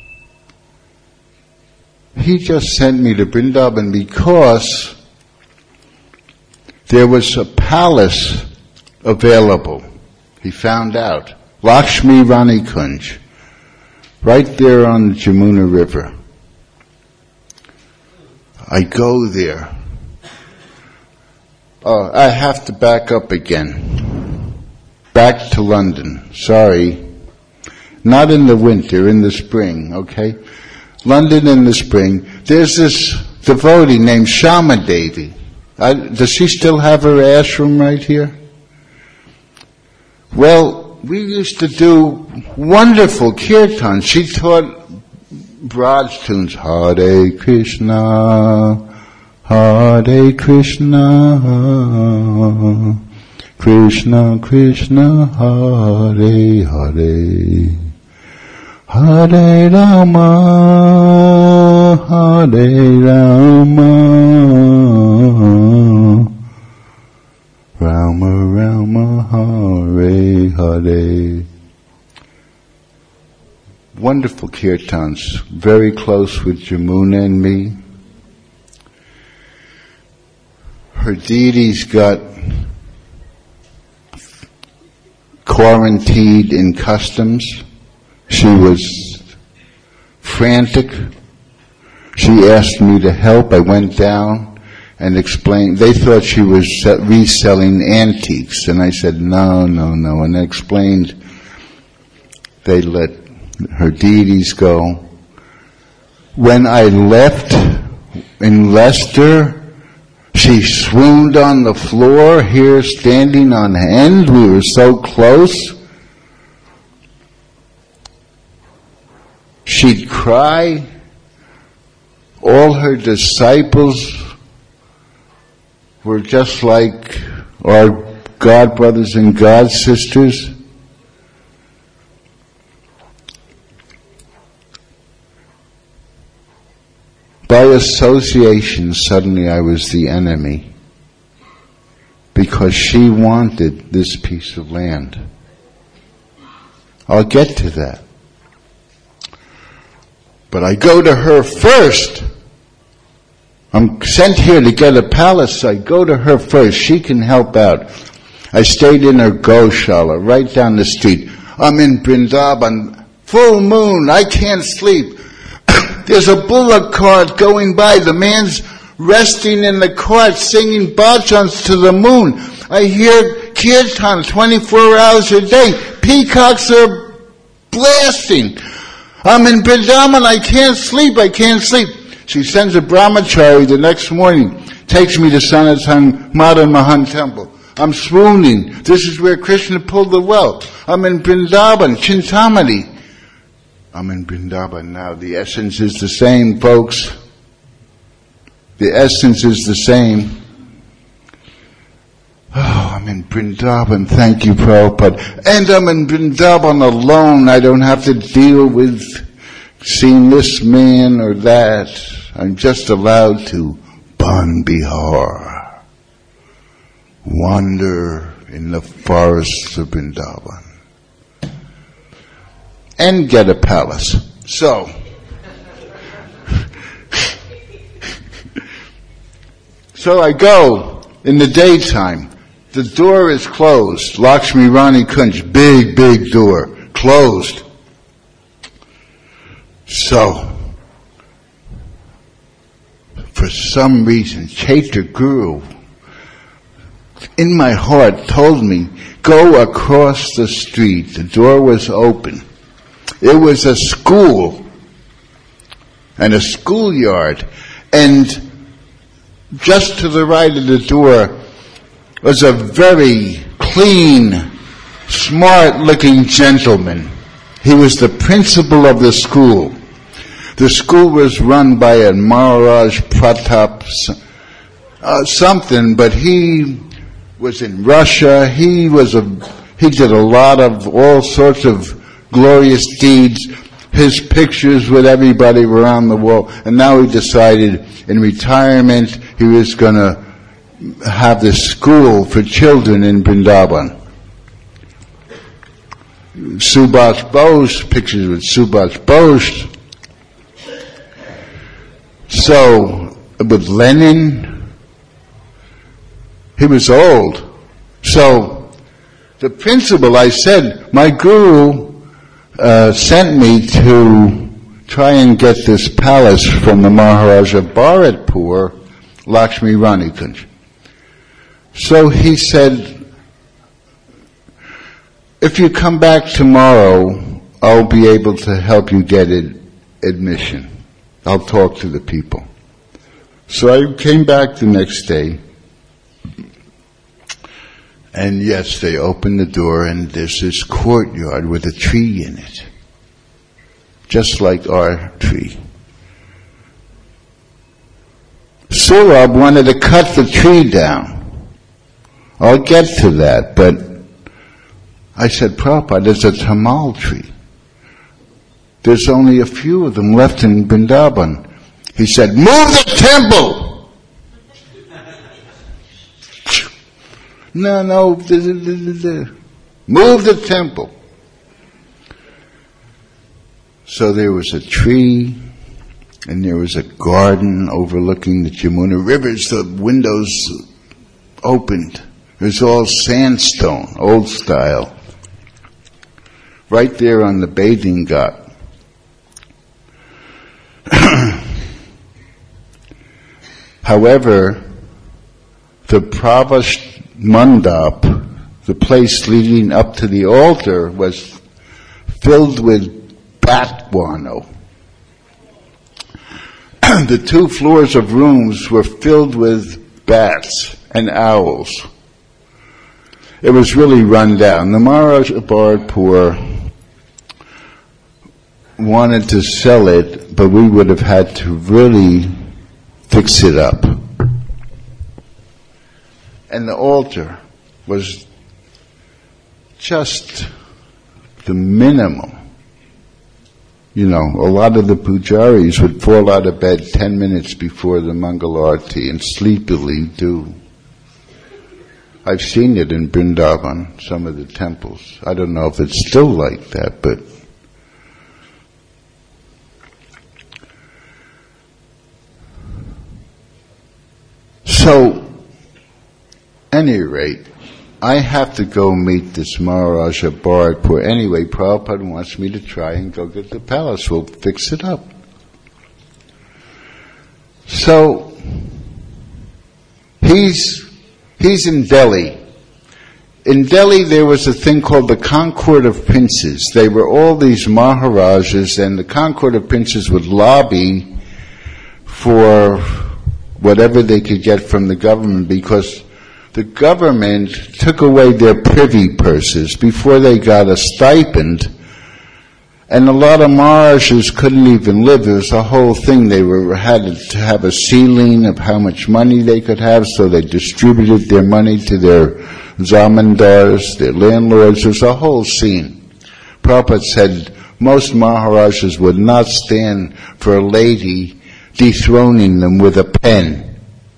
He just sent me to Vrindavan because there was a palace available. He found out. Lakshmi Rani Kunj. Right there on the Jamuna River. I go there. Oh, I have to back up again. Back to London. Sorry. Not in the winter, in the spring, okay? London in the spring. There's this devotee named Shama Devi. I, does she still have her ashram right here? Well, we used to do wonderful kirtans. She taught Braj tunes. Hare Krishna, Hare Krishna, Krishna Krishna, Hare Hare, Hare Rama, Hare Rama, Rama Rama, Hare Hare. Wonderful kirtans, very close with Jamuna and me. Her deities got quarantined in customs. She was frantic. She asked me to help. I went down and explained. They thought she was reselling antiques, and I said, no, no, no, and I explained they let her deities go. When I left in Leicester, she swooned on the floor, here standing on end. We were so close. She'd cry. All her disciples were just like our God brothers and God sisters. By association, suddenly I was the enemy because she wanted this piece of land. I'll get to that. But I go to her first. I'm sent here to get a palace. I go to her first. She can help out. I stayed in her Goshala right down the street. I'm in Vrindavan. Full moon. I can't sleep. There's a bullock cart going by. The man's resting in the cart singing bhajans to the moon. I hear kirtan twenty-four hours a day. Peacocks are blasting. I'm in Vrindavan. I can't sleep. I can't sleep. She sends a brahmachari the next morning takes me to Sanatang Madan Mahan Temple. I'm swooning. This is where Krishna pulled the well. I'm in Vrindavan, Chintamani. I'm in Vrindavan now. The essence is the same, folks. The essence is the same. Oh, I'm in Vrindavan. Thank you, Prabhupada. And I'm in Vrindavan alone. I don't have to deal with seeing this man or that. I'm just allowed to Ban Bihar, wander in the forests of Vrindavan, and get a palace. So, so I go in the daytime. The door is closed. Lakshmi Rani Kunj, big, big door, closed. So, for some reason, Chaitra Guru, in my heart, told me, go across the street. The door was open. It was a school and a schoolyard. And just to the right of the door was a very clean, smart-looking gentleman. He was the principal of the school. The school was run by a Maharaj Pratap uh, something, but he was in Russia. He was a he did a lot of all sorts of glorious deeds. His pictures with everybody around the wall, and now he decided in retirement he was going to have this school for children in Vrindavan. Subhash Bose, pictures with Subhash Bose. So, with Lenin, he was old. So, the principal, I said, my guru uh, sent me to try and get this palace from the Maharaja Bharatpur, Lakshmi Rani Kunj. So he said, if you come back tomorrow, I'll be able to help you get it, admission. I'll talk to the people. So I came back the next day, and yes, they opened the door, and there's this courtyard with a tree in it, just like our tree. Surab wanted to cut the tree down. I'll get to that, but I said, Prabhupada, there's a tamal tree. There's only a few of them left in Vrindavan. He said, move the temple! no, no, move the temple. So there was a tree, and there was a garden overlooking the Yamuna rivers. The windows opened. It was all sandstone, old style. Right there on the bathing ghat. However, the Pravas Mandap, the place leading up to the altar, was filled with bat guano. The two floors of rooms were filled with bats and owls. It was really run down. The Maharaj Bharatpur wanted to sell it, but we would have had to really fix it up. And the altar was just the minimum. You know, a lot of the pujaris would fall out of bed ten minutes before the Mangalarti and sleepily do. I've seen it in Vrindavan, some of the temples. I don't know if it's still like that, but so, any rate, I have to go meet this Maharaja Bharatpur. Anyway, Prabhupada wants me to try and go get the palace. We'll fix it up. So, he's, he's in Delhi. In Delhi there was a thing called the Concord of Princes. They were all these Maharajas, and the Concord of Princes would lobby for whatever they could get from the government, because the government took away their privy purses before they got a stipend, and a lot of Maharajas couldn't even live. There was a whole thing. They were had to have a ceiling of how much money they could have, so they distributed their money to their zamindars, their landlords. There's a whole scene. Prabhupada said most Maharajas would not stand for a lady dethroning them with a pen.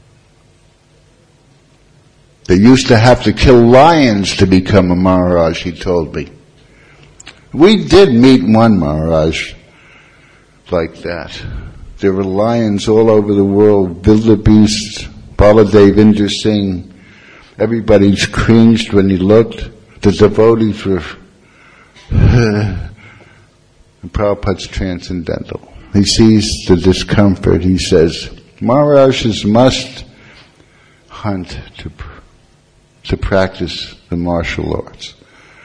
They used to have to kill lions to become a Maharaj, he told me. We did meet one Maharaj like that. There were lions all over the world, wildebeest, Baladev, Inder Singh. Everybody cringed when he looked. The devotees were... And Prabhupada's transcendental. He sees the discomfort. He says, Maharajas must hunt to, to practice the martial arts.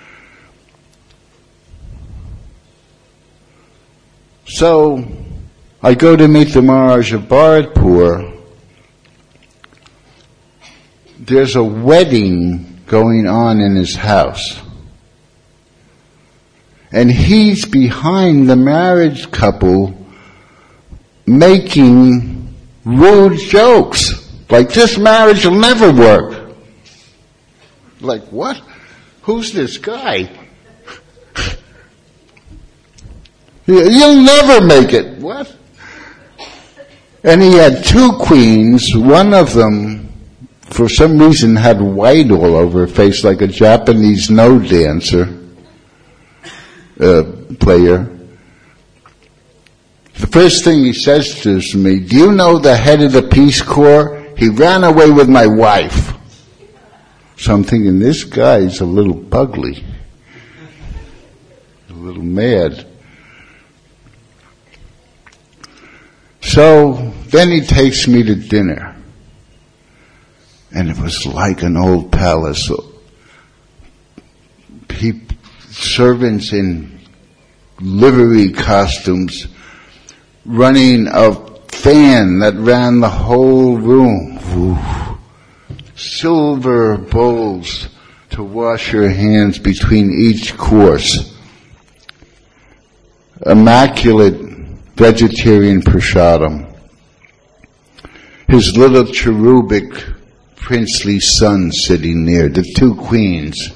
So, I go to meet the Maharaj of Bharatpur. There's a wedding going on in his house. And he's behind the married couple making rude jokes. Like, this marriage will never work. Like, what? Who's this guy? You'll never make it. What? And he had two queens. One of them, for some reason, had white all over her face, like a Japanese no dancer uh, player. The first thing he says to me, do you know the head of the Peace Corps? He ran away with my wife. So I'm thinking, this guy's a little bugly, a little mad. So then he takes me to dinner. And it was like an old palace. People, servants in livery costumes running a fan that ran the whole room. Ooh. Silver bowls to wash your hands between each course. Immaculate vegetarian prasadam. His little cherubic princely son sitting there, the two queens.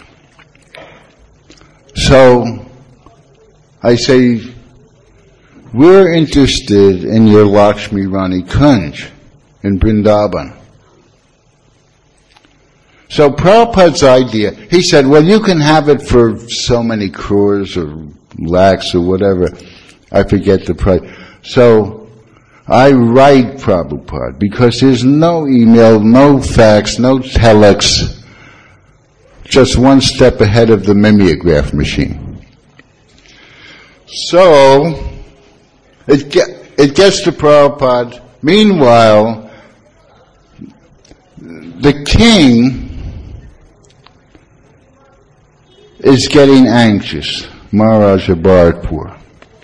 So, I say, we're interested in your Lakshmi Rani Kunj in Vrindavan. So Prabhupada's idea, he said, well, you can have it for so many crores or lakhs or whatever. I forget the price. So I write Prabhupada because there's no email, no fax, no telex, just one step ahead of the mimeograph machine. So it, get, it gets to Prabhupada. Meanwhile, the king is getting anxious, Maharaj of Bharatpur.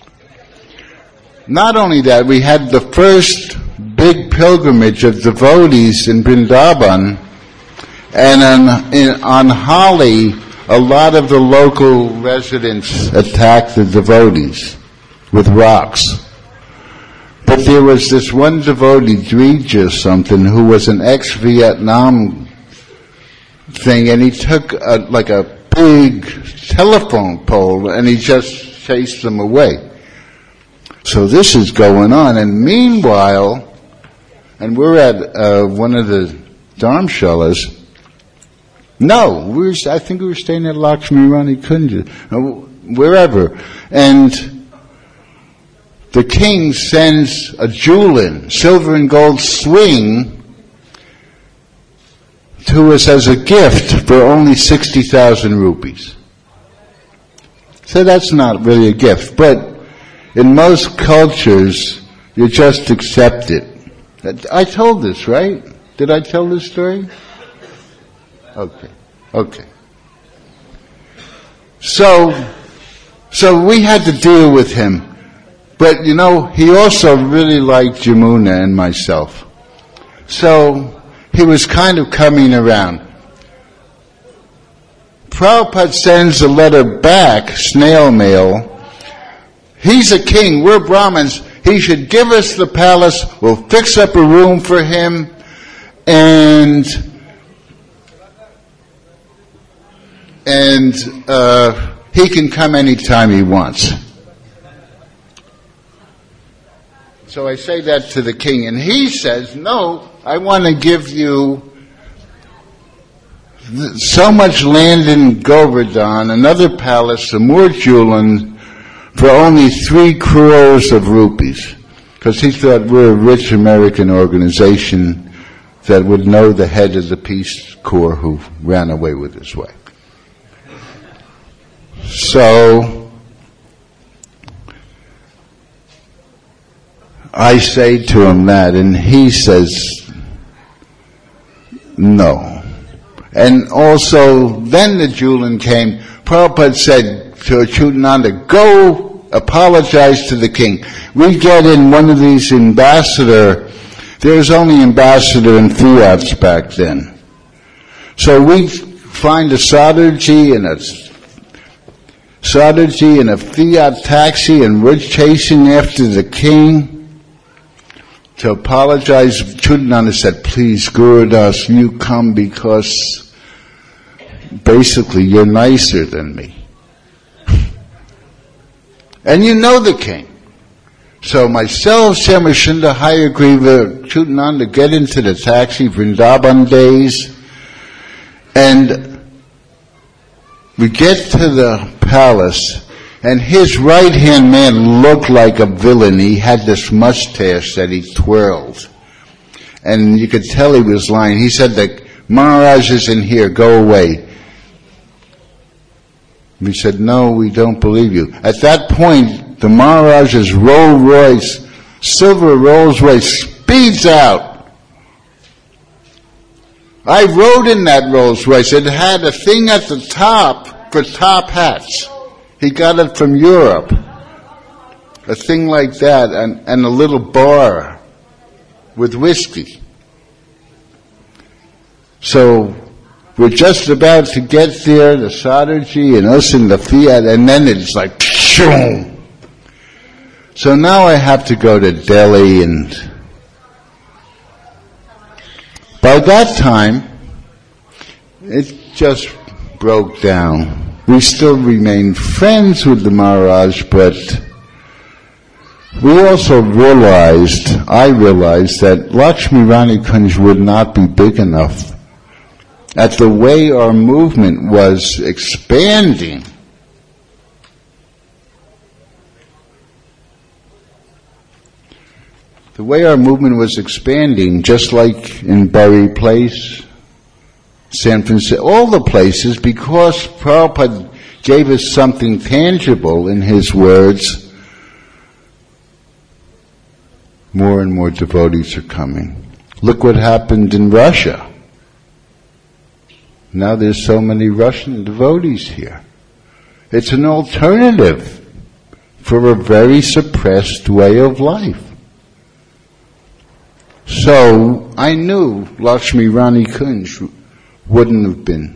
Not only that, we had the first big pilgrimage of devotees in Vrindavan, and on, in, on Holi, a lot of the local residents attacked the devotees with rocks. But there was this one devotee, Dvija something, who was an ex-Vietnam thing, and he took a, like a big telephone pole and he just chased them away. So this is going on, and meanwhile, and we're at uh, one of the dharmshalas. No, we were, I think we were staying at Lakshmi Rani Kunj, wherever, and the king sends a Julin, silver and gold swing, to us as a gift for only sixty thousand rupees. So that's not really a gift, but in most cultures, you just accept it. I told this, right? Did I tell this story? Okay, okay. So, so we had to deal with him. But, you know, he also really liked Jamuna and myself. So he was kind of coming around. Prabhupada sends a letter back, snail mail. He's a king, we're Brahmins. He should give us the palace, we'll fix up a room for him, and and uh, he can come anytime he wants. So I say that to the king, and he says, no, I want to give you so much land in Govardhan, another palace, the Murchulan, for only three crores of rupees. Because he thought we're a rich American organization that would know the head of the Peace Corps who ran away with his wife. So, I say to him that, and he says, no. And also, then the Julan came. Prabhupada said to Achyutananda, go apologize to the king. We get in one of these ambassador, there was only ambassador and fiats back then. So we find a Sadarji and a Sadarji and a fiat taxi, and we're chasing after the king to apologize. Achyutananda said, please, Gurudas, you come because basically you're nicer than me. And you know the king. So myself, Syamasundar, Hayagriva, Achyutananda get into the taxi, Vrindavan days, and we get to the palace, and his right-hand man looked like a villain. He had this mustache that he twirled. And you could tell he was lying. He said, the Maharaj is in here, go away. We said, no, we don't believe you. At that point, the Maharaj's Rolls Royce, silver Rolls Royce, speeds out. I rode in that Rolls Royce. It had a thing at the top for top hats. He got it from Europe. A thing like that, and, and a little bar with whiskey. So, we're just about to get there, the Sadarji and us in the Fiat, and then it's like, pshoom. So now I have to go to Delhi, and by that time, it just broke down. We still remained friends with the Maharaj, but we also realized, I realized that Lakshmi Rani Kunj would not be big enough. At the way our movement was expanding, the way our movement was expanding, just like in Bury Place, San Francisco, all the places, because Prabhupada gave us something tangible in his words, more and more devotees are coming. Look what happened in Russia. Now there's so many Russian devotees here. It's an alternative for a very suppressed way of life. So I knew Lakshmi Rani Kunj wouldn't have been.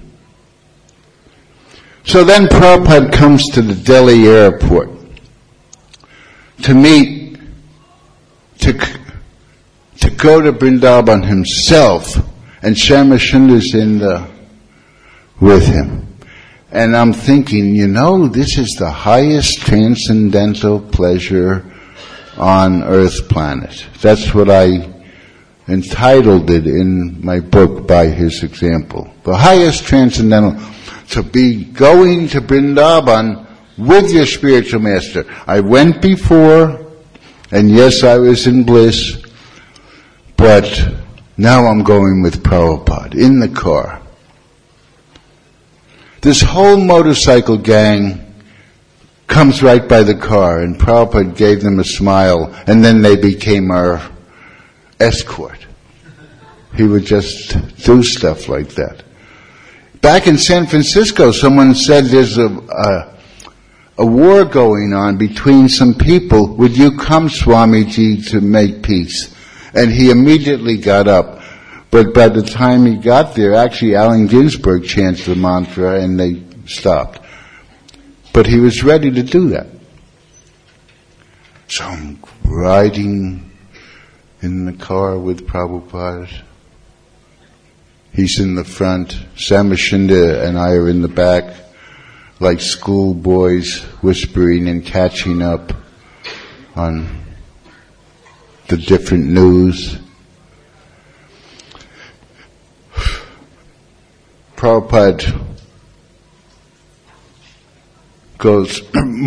So then Prabhupada comes to the Delhi airport to meet, to, to go to Vrindavan himself, and Syamasundar's in the with him. And I'm thinking, you know, this is the highest transcendental pleasure on Earth planet. That's what I entitled it in my book by his example. The highest transcendental, to be going to Vrindavan with your spiritual master. I went before, and yes, I was in bliss, but now I'm going with Prabhupada in the car. This whole motorcycle gang comes right by the car, and Prabhupada gave them a smile, and then they became our escort. He would just do stuff like that. Back in San Francisco, someone said there's a, a, a war going on between some people. Would you come, Swamiji, to make peace? And he immediately got up. But by the time he got there, actually Allen Ginsberg chanted the mantra and they stopped. But he was ready to do that. So I'm riding in the car with Prabhupada. He's in the front. Samashinda and I are in the back, like schoolboys whispering and catching up on the different news. Prabhupada goes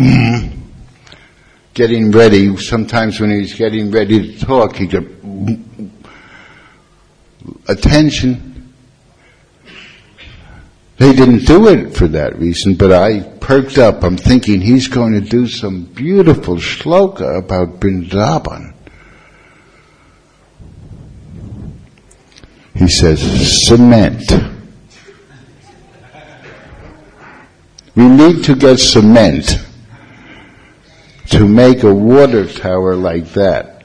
getting ready. Sometimes when he's getting ready to talk, he goes, attention. They didn't do it for that reason, but I perked up. I'm thinking he's going to do some beautiful shloka about Vrindavan. He says, cement. We need to get cement to make a water tower like that.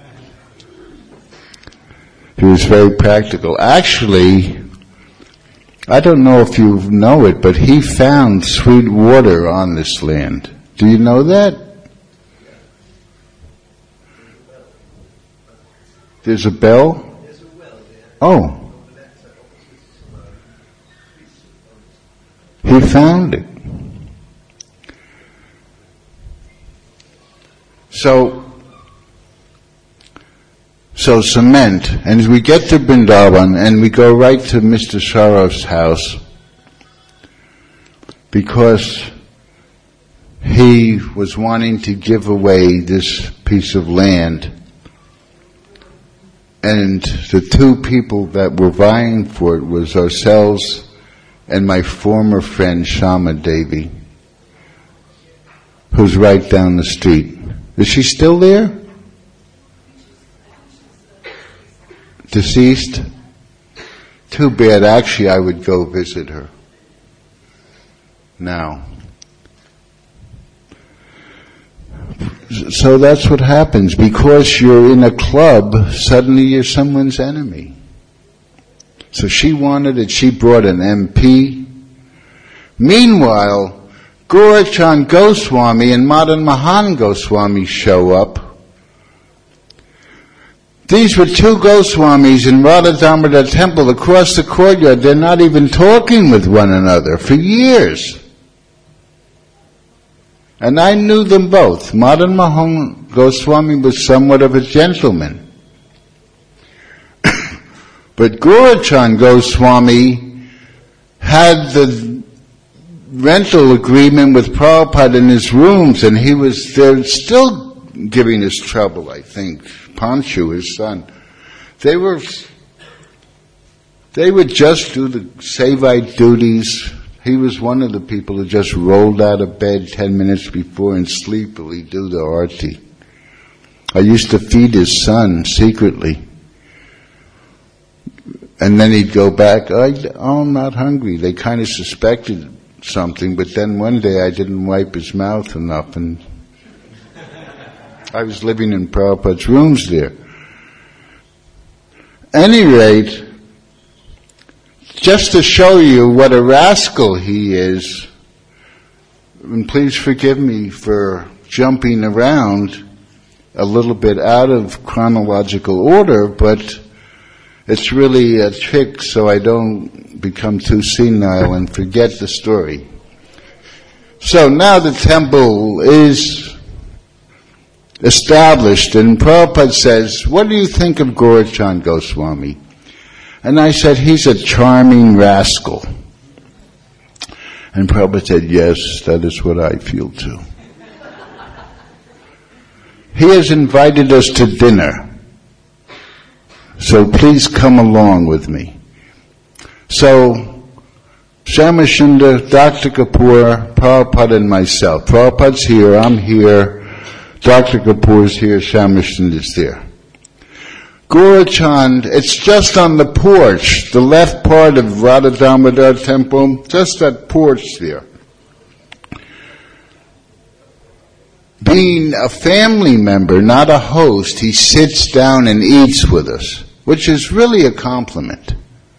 He was very practical. Actually, I don't know if you know it, but he found sweet water on this land. Do you know that? There's a bell? Oh. He found it. So, so cement, and as we get to Vrindavan, and we go right to Mister Saraf's house, because he was wanting to give away this piece of land, and the two people that were vying for it was ourselves and my former friend Shama Devi, who's right down the street. Is she still there? Deceased? Too bad. Actually, I would go visit her now. So that's what happens. Because you're in a club, suddenly you're someone's enemy. So she wanted it. She brought an M P. Meanwhile, Gaurachand Goswami and Madan Mohan Goswami show up. These were two Goswamis in Radha Damodar temple across the courtyard. They're not even talking with one another for years. And I knew them both. Madan Mohan Goswami was somewhat of a gentleman. But Gaurachand Goswami had the rental agreement with Prabhupada in his rooms, and he was there still giving us trouble, I think. Panchu, his son. They were, they would just do the Sevite duties. He was one of the people who just rolled out of bed ten minutes before and sleepily do the arti. I used to feed his son secretly. And then he'd go back, I, oh, I'm not hungry. They kind of suspected something, but then one day I didn't wipe his mouth enough, and I was living in Prabhupada's rooms there. Any rate, just to show you what a rascal he is, and please forgive me for jumping around a little bit out of chronological order, but it's really a trick so I don't become too senile and forget the story. So now the temple is established, and Prabhupada says, what do you think of Gaurachand Goswami? And I said, he's a charming rascal. And Prabhupada said, yes, that is what I feel too. He has invited us to dinner. So please come along with me. So, Shamashinda, Doctor Kapoor, Prabhupada and myself. Prabhupada's here, I'm here, Doctor Kapoor's here, Shamashinda's there. Gaurachand, it's just on the porch, the left part of Radha Damodar temple, just that porch there. Being a family member, not a host, he sits down and eats with us. which is really a compliment.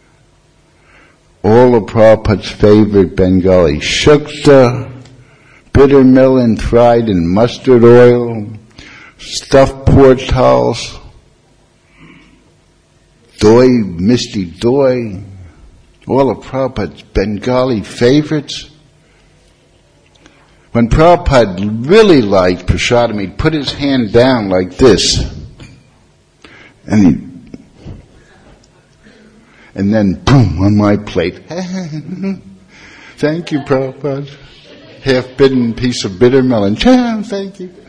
All of Prabhupada's favorite Bengali, shukta, bitter melon fried in mustard oil, stuffed portals, doi, misty doi, all of Prabhupada's Bengali favorites. When Prabhupada really liked prasadam, he'd put his hand down like this, and he, and then boom on my plate. Thank you, Prabhupada. Half-bitten piece of bitter melon. Thank you.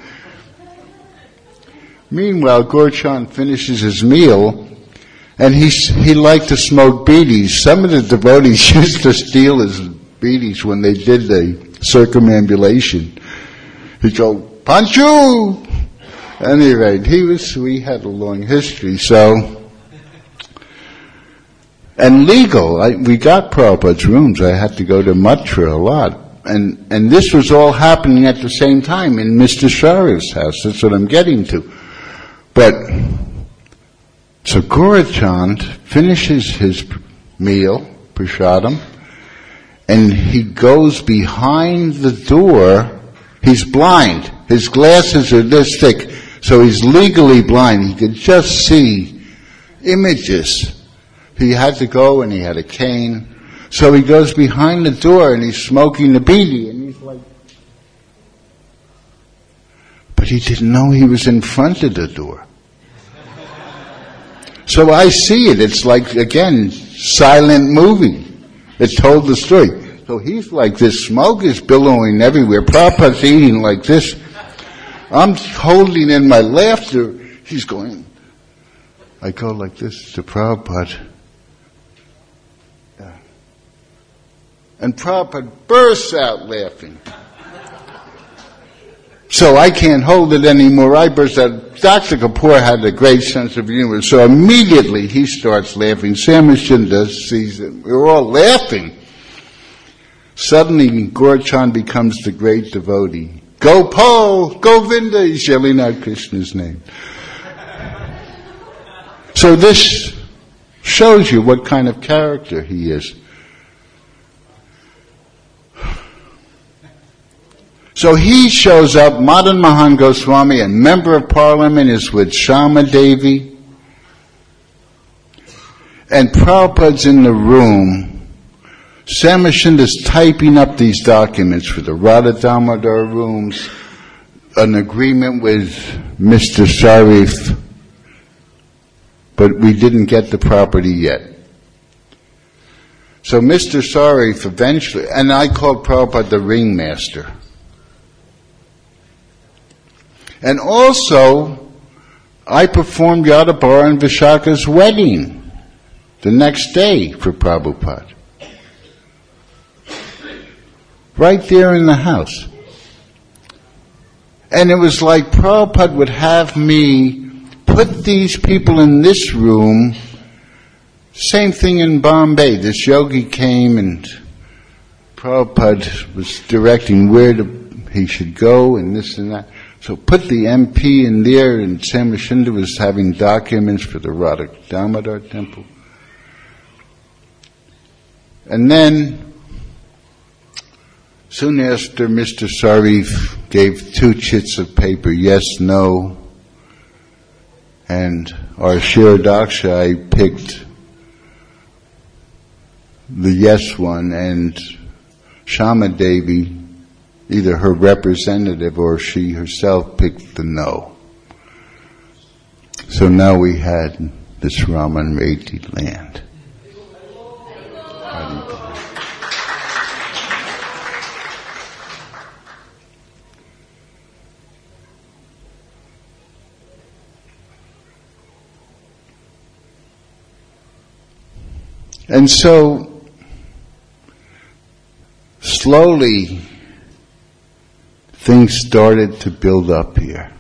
Meanwhile, Gaurchand finishes his meal, and he he liked to smoke beedis. Some of the devotees used to steal his beedis when they did the circumambulation. He'd go, Panchu! Anyway, he was, we had a long history, so. And legal, I, we got Prabhupada's rooms. I had to go to Mathura a lot. And, and this was all happening at the same time in Mister Sharif's house. That's what I'm getting to. But, so Gaurchand finishes his meal, prasadam, and he goes behind the door. He's blind. His glasses are this thick, so he's legally blind. He could just see images. He had to go, and he had a cane. So he goes behind the door, and he's smoking the beedi, and he's like... But he didn't know he was in front of the door. So I see it. It's like, again, silent movie. It told the story. So he's like this, smoke is billowing everywhere. Prabhupada's eating like this. I'm holding in my laughter. He's going. I go like this to Prabhupada. Yeah. And Prabhupada bursts out laughing. So I can't hold it anymore. I burst out. Doctor Kapoor had a great sense of humor. So immediately he starts laughing. Samachinda sees it. We're all laughing. Suddenly Gaurchand becomes the great devotee. Gopal, Govinda, he's yelling out Krishna's name. So this shows you what kind of character he is. So he shows up, Madan Mohan Goswami, a member of parliament, is with Shama Devi, and Prabhupada's in the room. Samachinda's typing up these documents for the Radha Damodar rooms, an agreement with Mister Sharif, but we didn't get the property yet. So Mister Sharif eventually, and I called Prabhupada the ringmaster. And also, I performed Yadabar and Vishaka's wedding the next day for Prabhupada. Right there in the house. And it was like Prabhupada would have me put these people in this room. Same thing in Bombay. This yogi came and Prabhupada was directing where to, he should go and this and that. So put the M P in there, and Samachinda was having documents for the Radha Damodar temple. And then, soon after, Mister Sharif gave two chits of paper, yes, no, and our Shiradaksha, I picked the yes one, and Shama Devi, either her representative or she herself, picked the no. So now we had this Raman Reddy land. And so, slowly, things started to build up here.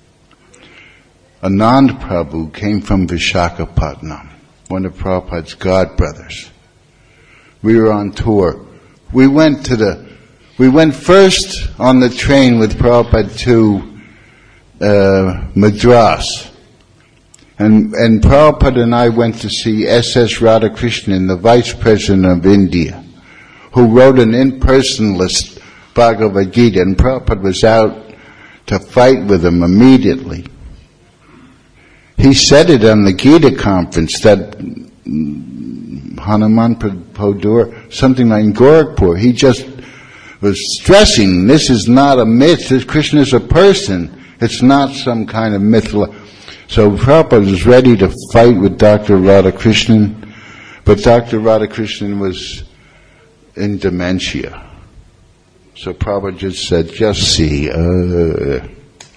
Anand Prabhu came from Vishakhapatnam, one of Prabhupada's godbrothers. We were on tour. We went to the, we went first on the train with Prabhupada to uh, Madras. And, and Prabhupada and I went to see S S Radhakrishnan, the Vice President of India, who wrote an impersonalist Bhagavad Gita, and Prabhupada was out to fight with him immediately. He said it on the Gita conference that Hanuman Podur, something like in Gorakhpur, he just was stressing, this is not a myth, this Krishna is a person, it's not some kind of myth. So Prabhupada was ready to fight with Doctor Radhakrishnan, but Doctor Radhakrishnan was in dementia. So Prabhupada just said, just see. Uh.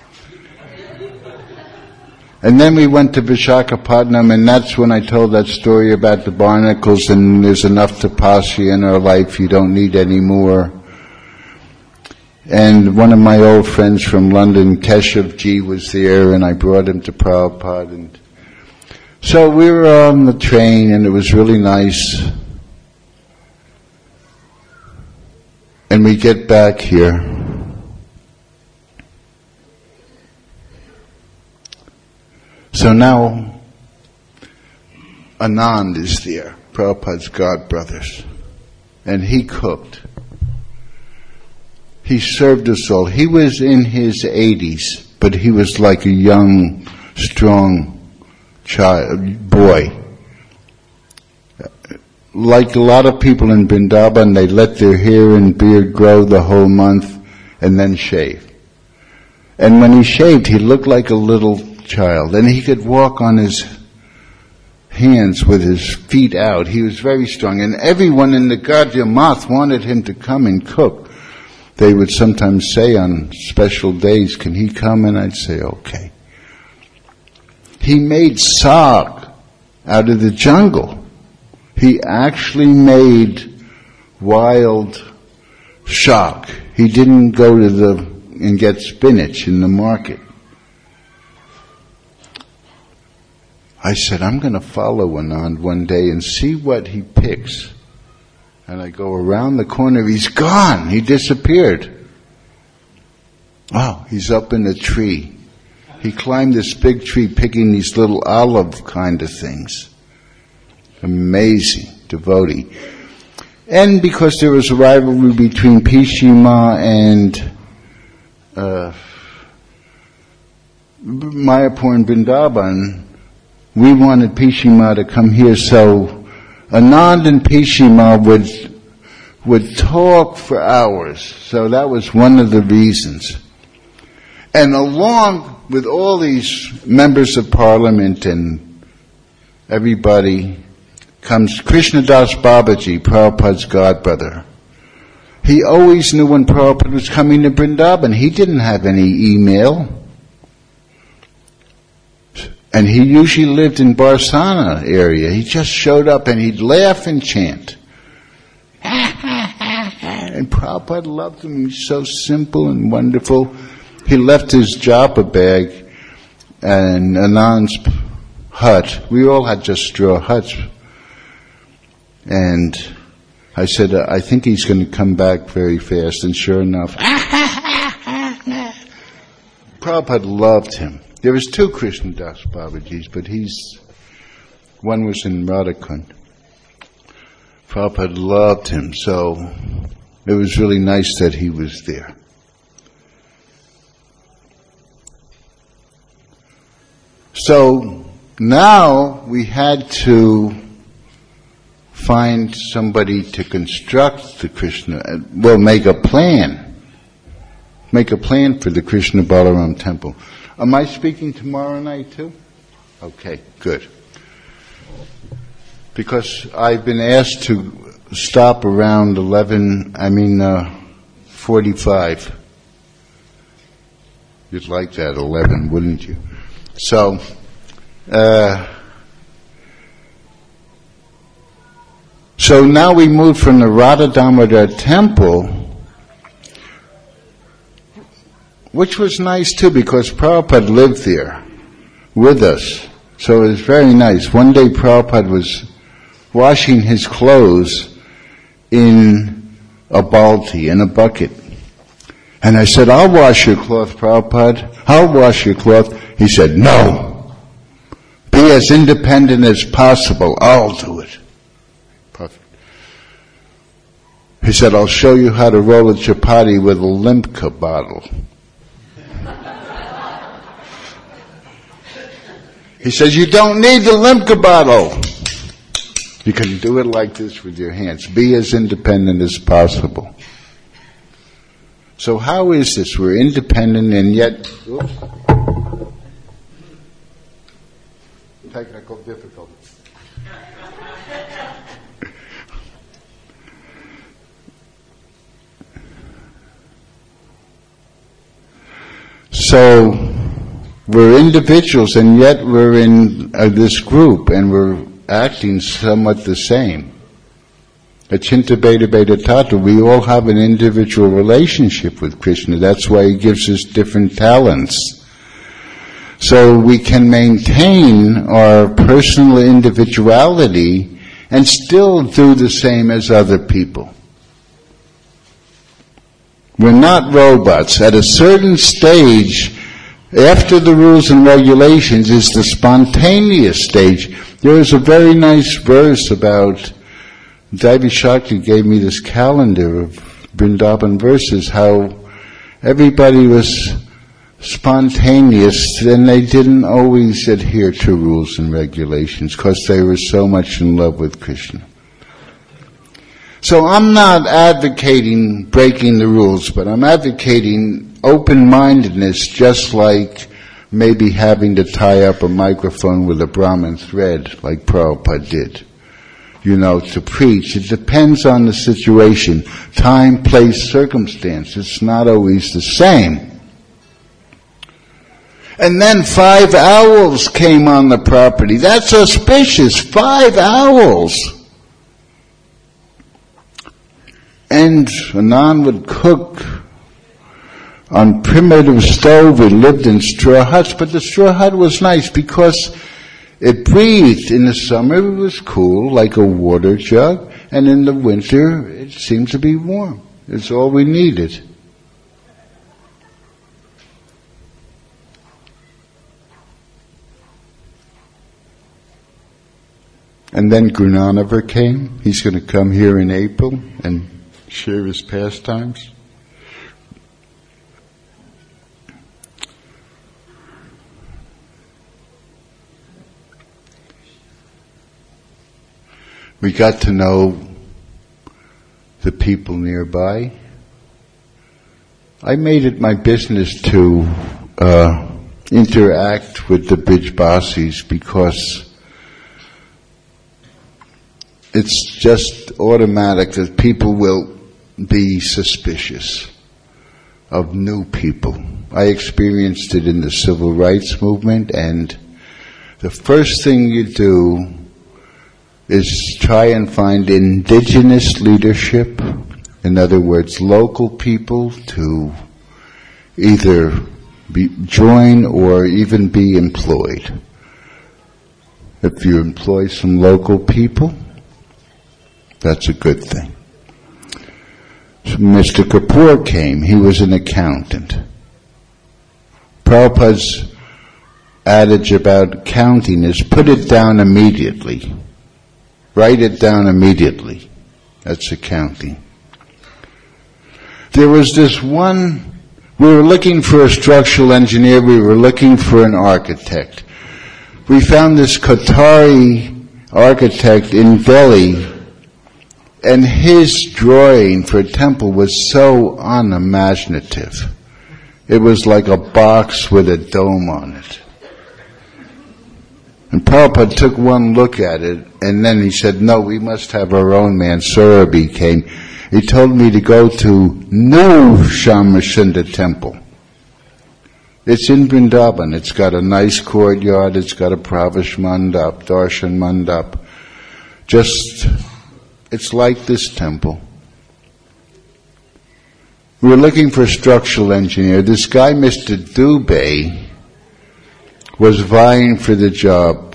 And then we went to Visakhapatnam, and that's when I told that story about the barnacles, and there's enough tapasya in our life, you don't need any more. And one of my old friends from London, Keshav Ji, was there, and I brought him to Prabhupada. And so we were on the train, and it was really nice. And we get back here. So now, Anand is there, Prabhupada's godbrothers, and he cooked. He served us all. He was in his eighties, but he was like a young, strong child, boy. Like a lot of people in Vrindavan, they let their hair and beard grow the whole month and then shave. And when he shaved, he looked like a little child, and he could walk on his hands with his feet out. He was very strong, and everyone in the Gadya Math wanted him to come and cook. They would sometimes say on special days, can he come? And I'd say, okay. He made saag out of the jungle. He actually made wild shak. He didn't go to the and get spinach in the market. I said, I'm going to follow Anand one day and see what he picks. And I go around the corner, he's gone, he disappeared. Oh, he's up in a tree. He climbed this big tree picking these little olive kind of things. Amazing devotee. And because there was a rivalry between Pishima and uh, Mayapur and Vrindavan, we wanted Pishima to come here, so Anand and Pishima would would talk for hours. So that was one of the reasons. And along with all these members of parliament and everybody comes Krishnadas Babaji, Prabhupada's godbrother. He always knew when Prabhupada was coming to Vrindavan. He didn't have any email. And he usually lived in Barsana area. He just showed up and he'd laugh and chant. And Prabhupada loved him. He was so simple and wonderful. He left his japa bag and Anand's hut. We all had just straw huts. And I said, I think he's going to come back very fast. And sure enough, Prabhupada loved him. There was two Krishnadas Babajis, but he's, one was in Radhakund. Prabhupada loved him, so it was really nice that he was there. So now we had to find somebody to construct the Krishna, well, make a plan. Make a plan for the Krishna Balaram temple. Am I speaking tomorrow night too? Okay, good. Because I've been asked to stop around eleven, I mean, uh, forty-five. You'd like that, eleven, wouldn't you? So, uh, so now we moved from the Radha Damodar temple, which was nice too because Prabhupada lived there with us. So it was very nice. One day Prabhupada was washing his clothes in a balti, in a bucket. And I said, I'll wash your cloth, Prabhupada. I'll wash your cloth. He said, no. Be as independent as possible. I'll do it. Perfect. He said, I'll show you how to roll a chapati with a Limca bottle. He says, you don't need the Limca bottle. You can do it like this with your hands. Be as independent as possible. So how is this? We're independent and yet... Oops, technical difficulties. So... we're individuals, and yet we're in uh, this group, and we're acting somewhat the same. Achinta Beta Beta Tata, we all have an individual relationship with Krishna. That's why he gives us different talents. So we can maintain our personal individuality and still do the same as other people. We're not robots. At a certain stage, after the rules and regulations is the spontaneous stage. There was a very nice verse about, Devi Shakti gave me this calendar of Vrindavan verses, how everybody was spontaneous and they didn't always adhere to rules and regulations because they were so much in love with Krishna. So I'm not advocating breaking the rules, but I'm advocating open-mindedness, just like maybe having to tie up a microphone with a Brahmin thread, like Prabhupada did. You know, to preach. It depends on the situation. Time, place, circumstance. It's not always the same. And then five owls came on the property. That's auspicious. Five owls. And Anand would cook on primitive stove. We lived in straw huts, but the straw hut was nice because it breathed. In the summer it was cool, like a water jug, and in the winter it seemed to be warm. It's all we needed. And then Guru Nanak came. He's going to come here in April and share his pastimes. We got to know the people nearby. I made it my business to uh, interact with the Bijbasis because it's just automatic that people will be suspicious of new people. I experienced it in the civil rights movement, and the first thing you do is try and find indigenous leadership, in other words, local people to either be, join or even be employed. If you employ some local people, that's a good thing. So Mister Kapoor came. He was an accountant. Prabhupada's adage about counting is put it down immediately. Write it down immediately. That's accounting. There was this one, we were looking for a structural engineer, we were looking for an architect. We found this Qatari architect in Delhi, and his drawing for a temple was so unimaginative. It was like a box with a dome on it. And Prabhupada took one look at it, and then he said, no, we must have our own man. Surabi came. He told me to go to New Shamashunda Temple. It's in Vrindavan. It's got a nice courtyard. It's got a Pravesh Mandap, Darshan Mandap. Just, it's like this temple. We were looking for a structural engineer. This guy, Mister Dubey, was vying for the job.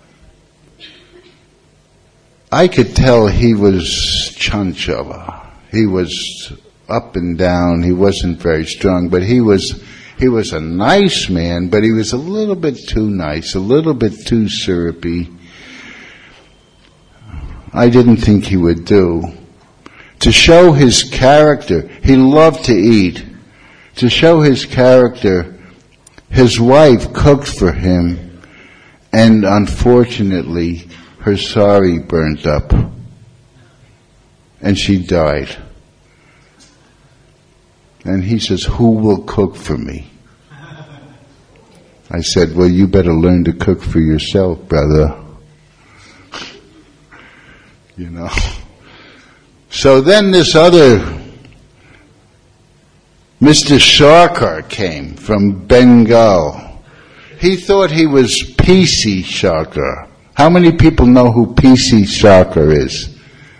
I could tell he was chanchala. He was up and down. He wasn't very strong, but he was, He was a nice man, but he was a little bit too nice, a little bit too syrupy. I didn't think he would do. To show his character, he loved to eat. To show his character, his wife cooked for him, and unfortunately, her sari burnt up, and she died. And he says, "Who will cook for me?" I said, "Well, you better learn to cook for yourself, brother." You know. So then this other Mister Sarkar came from Bengal. He thought he was P C Sarkar. How many people know who P C Sarkar is?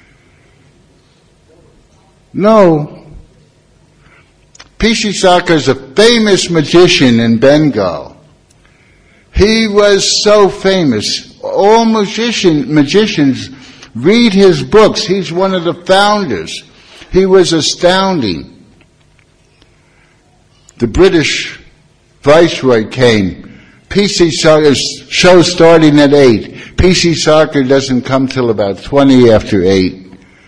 No. P C Sarkar is a famous magician in Bengal. He was so famous. All magician, magicians read his books. He's one of the founders. He was astounding. The British Viceroy came. P C Sarkar's show starting at eight. P C Sarkar doesn't come till about twenty after eight.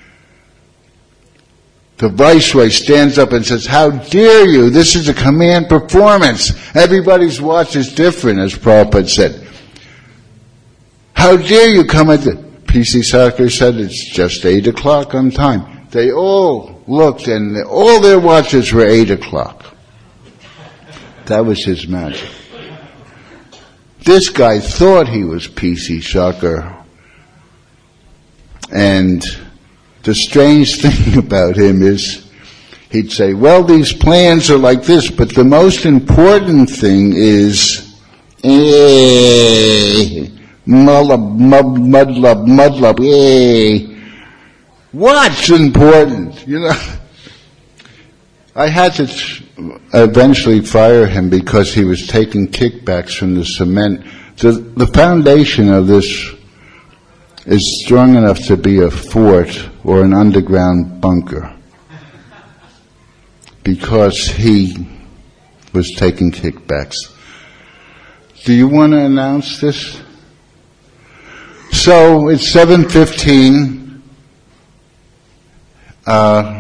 The Viceroy stands up and says, "How dare you? This is a command performance. Everybody's watch is different," as Prabhupada said. "How dare you come at the..." P C Sarkar said, "It's just eight o'clock on time." They all looked, and all their watches were eight o'clock. That was his magic. This guy thought he was P C Sarkar. And the strange thing about him is, he'd say, "Well, these plans are like this, but the most important thing is, eh, mudlub, mud, mudlub, mudlub, eh. What's important?" You know? I had to eventually fire him because he was taking kickbacks from the cement. The, the foundation of this is strong enough to be a fort or an underground bunker, because he was taking kickbacks. Do you want to announce this? So it's seven fifteen. Uh,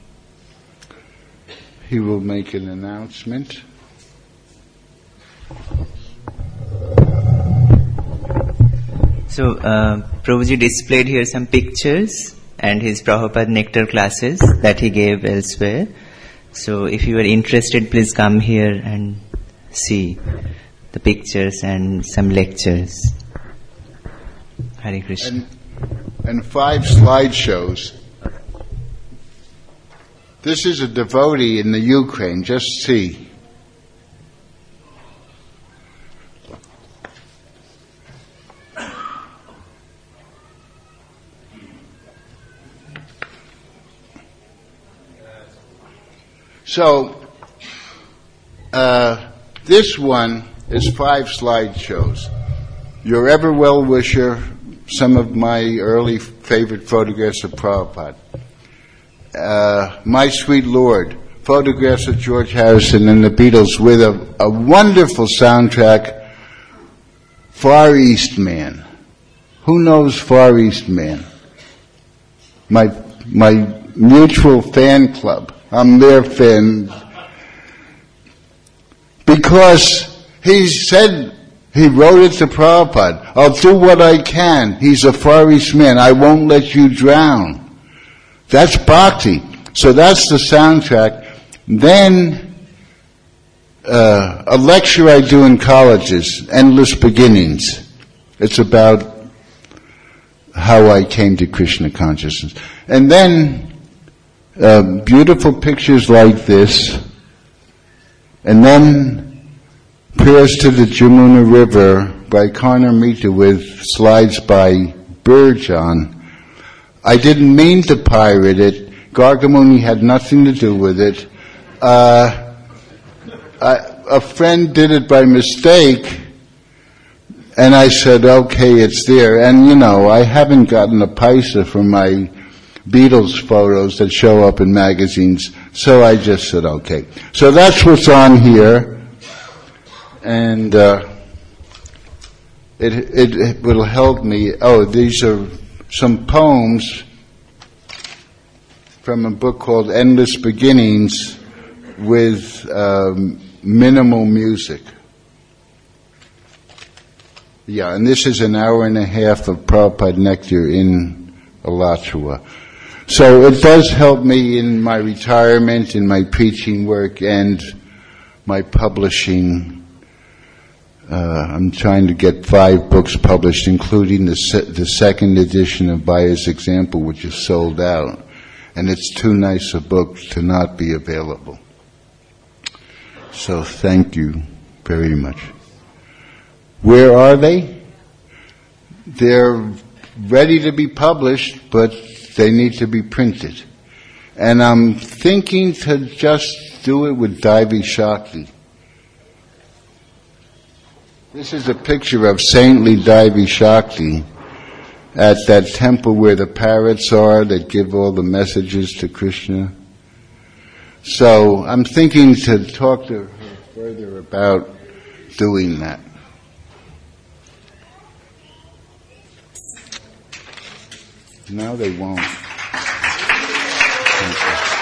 he will make an announcement. So, uh, Prabhuji displayed here some pictures and his Prabhupada Nectar classes that he gave elsewhere. So, if you are interested, please come here and see the pictures and some lectures. Hare Krishna. And, and five slideshows. This is a devotee in the Ukraine. Just see. So, uh, this one is five slideshows. Your ever well-wisher, some of my early favorite photographs of Prabhupada. Uh, My Sweet Lord, photographs of George Harrison and the Beatles with a, a wonderful soundtrack, Far East Man. Who knows Far East Man? My, my mutual fan club. I'm their fan. Because he said, he wrote it to Prabhupada, "I'll do what I can. He's a Far East man. I won't let you drown." That's bhakti. So that's the soundtrack. Then, uh, a lecture I do in colleges, Endless Beginnings. It's about how I came to Krishna consciousness. And then, uh, beautiful pictures like this. And then, Prayers to the Jamuna River by Karna Mita with slides by Burjan. I didn't mean to pirate it. Gargamuni had nothing to do with it. Uh, I, a friend did it by mistake, and I said, okay, it's there. And, you know, I haven't gotten a paisa from my Beatles photos that show up in magazines, so I just said, okay. So that's what's on here. and uh, it, it it will help me. Oh, these are some poems from a book called Endless Beginnings with um, minimal music. Yeah, and this is an hour and a half of Prabhupada Nectar in Alachua. So it does help me in my retirement, in my preaching work, and my publishing. Uh, I'm trying to get five books published, including the se- the second edition of By His Example, which is sold out. And it's too nice a book to not be available. So thank you very much. Where are they? They're ready to be published, but they need to be printed. And I'm thinking to just do it with Daivi Shakti. This is a picture of saintly Daivi Shakti at that temple where the parrots are that give all the messages to Krishna. So I'm thinking to talk to her further about doing that. No, they won't. Thank you.